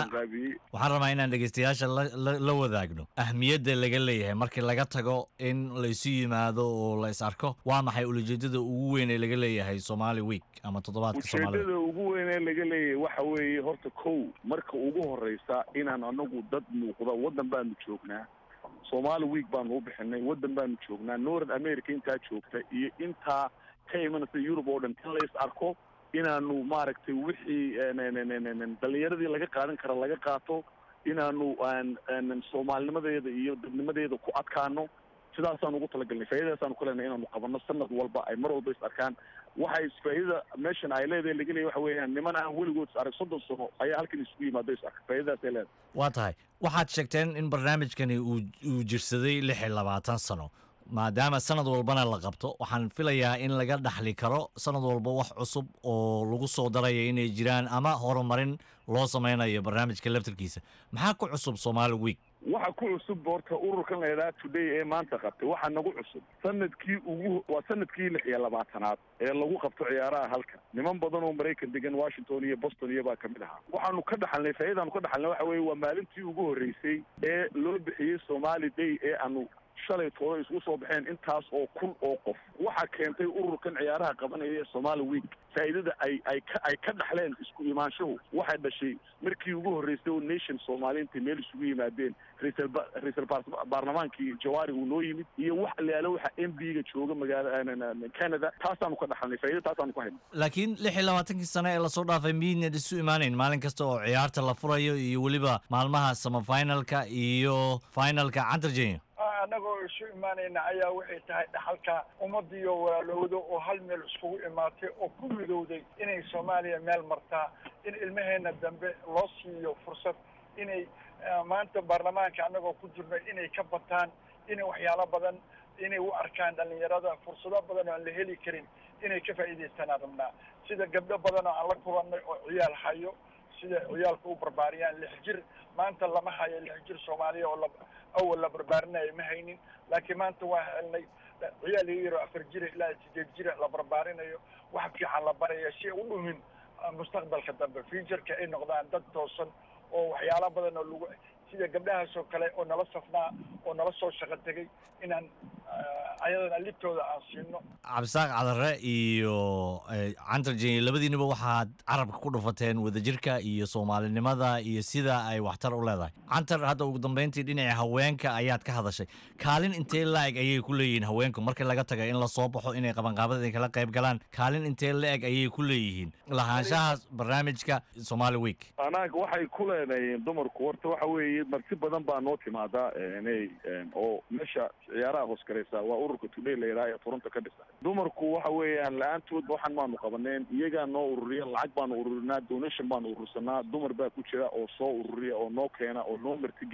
waxaan rabaa inaan dhegeystayaasha la wadaagno ahmiyadda laga leeyahay markii laga tago in la isu yimaado oo la is arko waa maxay ujeedada ugu weyn ee laga leeyahay Somali Week ama toddobaadka Soomaalida? ujeedada ugu weyn ee laga leeyahay waxa weeye horta kow marka ugu horeysa inaan anagu dad muuqda wadan baanu joognaa Somali Week baanu u bixinay wadan baanu joognaa North America intaa joogta iyo intaa ka imanaysa Europe oo dhan in la is arko inaanu maaragtay wixii dhalinyaradii laga qaadan kara laga qaato inaanu soomaalinimadeeda iyo dadnimadeeda ku adkaano sidaasaan ugu talagalnay faa'iidadaasaan ku leenahay inaanu qabanno sanad walba ay mar walba is arkaan waxay faa'iidada meeshan ay leedahay laga leeyahay waxa weeyaan niman aan weligood is arag 30 sano ayaa halkan isugu yimaado is arka faa'iidadaas ay leedahay waa tahay waxaad sheegteen in barnaamijkani uu jirsaday 26 sano maadaama sanad walbana la qabto waxaan filayaa in laga dhaxli karo sanad walba wax cusub oo lagu soo daraya inay jiraan ama horumarin loo sameynayo barnaamijka laftirkiisa maxaa ku cusub Somali Week waxa ku cusub horta ururkan la yiraahdo today ee maanta qabtay waxa nagu cusub sanadkii waa sanadkii 26aad ee lagu qabto ciyaaraha halka niman badan oo Mareykan degan Washington iyo Boston iyo baa kamid ahaa waxaanu ka dhaxalnay faa'iidaan ka dhaxalnay waxa weeye waa maalintii ugu horeysay ee loo bixiyay Somali Day ee aanu shalay toona isku soo baxeen intaas oo kun oo qof waxa keentay ururkan ciyaaraha qabanaya Somali Week faa'iidada ay ka dhaxleen isku imaanshahu waxa dhashay markii ugu horeysay oo nation Soomaaliyeed meel isugu yimaadeen ra'iisul baarlamaankii Jawaari uu noo yimid iyo wax leelo waxa MB-ga jooga magaalada Canada taasaanu ka dhaxalnay faa'iido taasaanu ku haynay laakiin 26 sano ee la soo dhaafay miidna isu imaaneen maalin kasta oo ciyaarta la furayo iyo waliba maalmaha semi-finalka iyo finalka Cantarjeen anagoo isu imaanayna ayaa waxay tahay dhaxalka ummadiyo walaalowda oo hal meel iskugu imaatay oo ku midowday inay Soomaaliya meel martaa in ilmaheena dambe loo siiyo fursad inay maanta baarlamaanka anagoo ku jirno inay ka bataan inay waxyaalo badan inay u arkaan dhalinyarada fursado badan oo aan la heli karin inay ka faa'iidaystaan rabnaa sida gabdho badan oo aan la kulannay oo ciyaal hayo sida ciyaalka u barbaariyaan 6 jir maanta lama hayo 6 jir Soomaaliya oo awal la barbaarinay ma haynin laakiin maanta waa helnay ciyaal yar 4 jir ilaa 8 jir la barbaarinayo wax fiican la barayo si u dhumin mustaqbalka dambe future-ka ay noqdaan dad toosan oo waxyaalo badan oo lagu sida gabdhahaas oo kale oo nala safnaa oo nala soo shaqo tagay inaan ayadana libtooda aan siino cabsaaq cadare iyo Cantarjeen labadiinaba waxaad carabka ku dhufateen wadajirka iyo Soomaalinimada iyo sida ay waxtar u leedahay Cantar hadda ugu dambeyntii dhinaca haweenka ayaad ka hadashay kaalin intee laag ayay ku leeyihiin haweenku markii laga tagay in la soo baxo inay qabanqaabada kala qayb galaan kaalin intee laag ayay ku leeyihiin lahaanshaha barnaamijka Somali Week anaga waxay ku leedahay dumarku horta waxa weeye marti badan baa noo timaada inay oo meesha ciyaaraha hoos kareysa waa ururka today la yiraahdo Toronto ka dhisa dumarku waxa weeyaan la'aantood waxaan maanu qabaneen iyaga noo ururiya lacag baanu ururinaa donation baanu urursanaa dumar baa ku jira oo soo ururiya oo noo keena oo noo marti geliya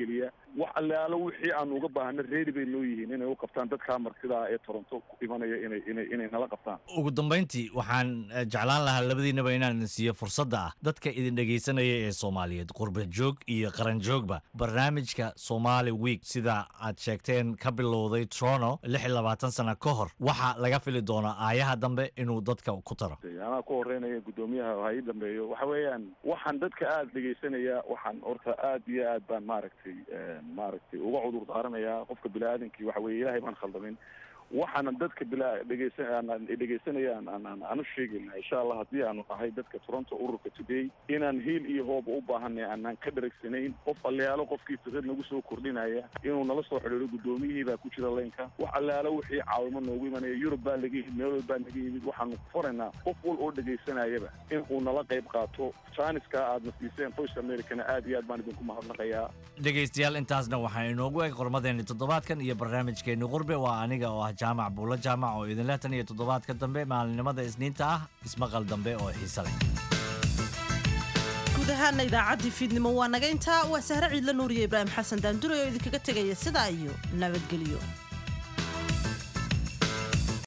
wax allaalo wixii aan uga baahna reeri bay noo yihiin inay u qabtaan dadkaa martidaa ee Toronto ku imanaya inay nala qabtaan. ugu dambayntii waxaan jeclaan lahaa labadiinaba inaan idin siiyo fursadda ah dadka idin dhegaysanaya ee Soomaaliyeed qurba joog iyo qaran joogba barnaamijka Somali Week sida aad sheegteen ka bilowday Toronto 26 sano ka hor waxa laga fili doonaa aayaha dambe inuu dadka ku taro. Anaa ku horeynaya gudoomiyaha hay dambeeyo waxa weeyaan waxaan dadka aad dhegaysanaya waxaan horta aad iyo aad baan maaragtay uga cudur daaranayaa qofka bini'aadamkii waxa weeye ilaahay baan khaldamin waxaan dadka dhegaysanayaan aan u sheegaynaa insha Allah haddii aanu nahay dadka Toronto ururka Today inaan hiil iyo hoob u baahanay aanan ka daragsanayn qof allaalo qofkii fikrad nagu soo kordhinaya inuu nala soo xiriiro gudoomiyihii baa ku jira leenka wax allaalo wixii caawimo noogu imanaya Europe baa laga yimid meel baa laga yimid waxaan furaynaa qof wal oo dhegaysanayaba in uu nala qayb qaato Janiska aad nasiiseen Voice Americana aad iyo aad baan idinku mahadnaqayaa dhegaystayaal intaasna waxaan inoogu eeg qormadeena toddobaadkan iyo barnaamijkeena qurbe waa aniga oo jaamac buulo jaamac oo idin leetan iyo toddobaadka dambe maalinimada isniinta ah ismaqal dambe oo xiiso leh guud ahaana idaacaddii fiidnimo waa naga intaa waa Sahre Ciidla Nuuriye Ibraahim Xasan Daandure oo idinkaga tegaya sidaa iyo nabadgelyo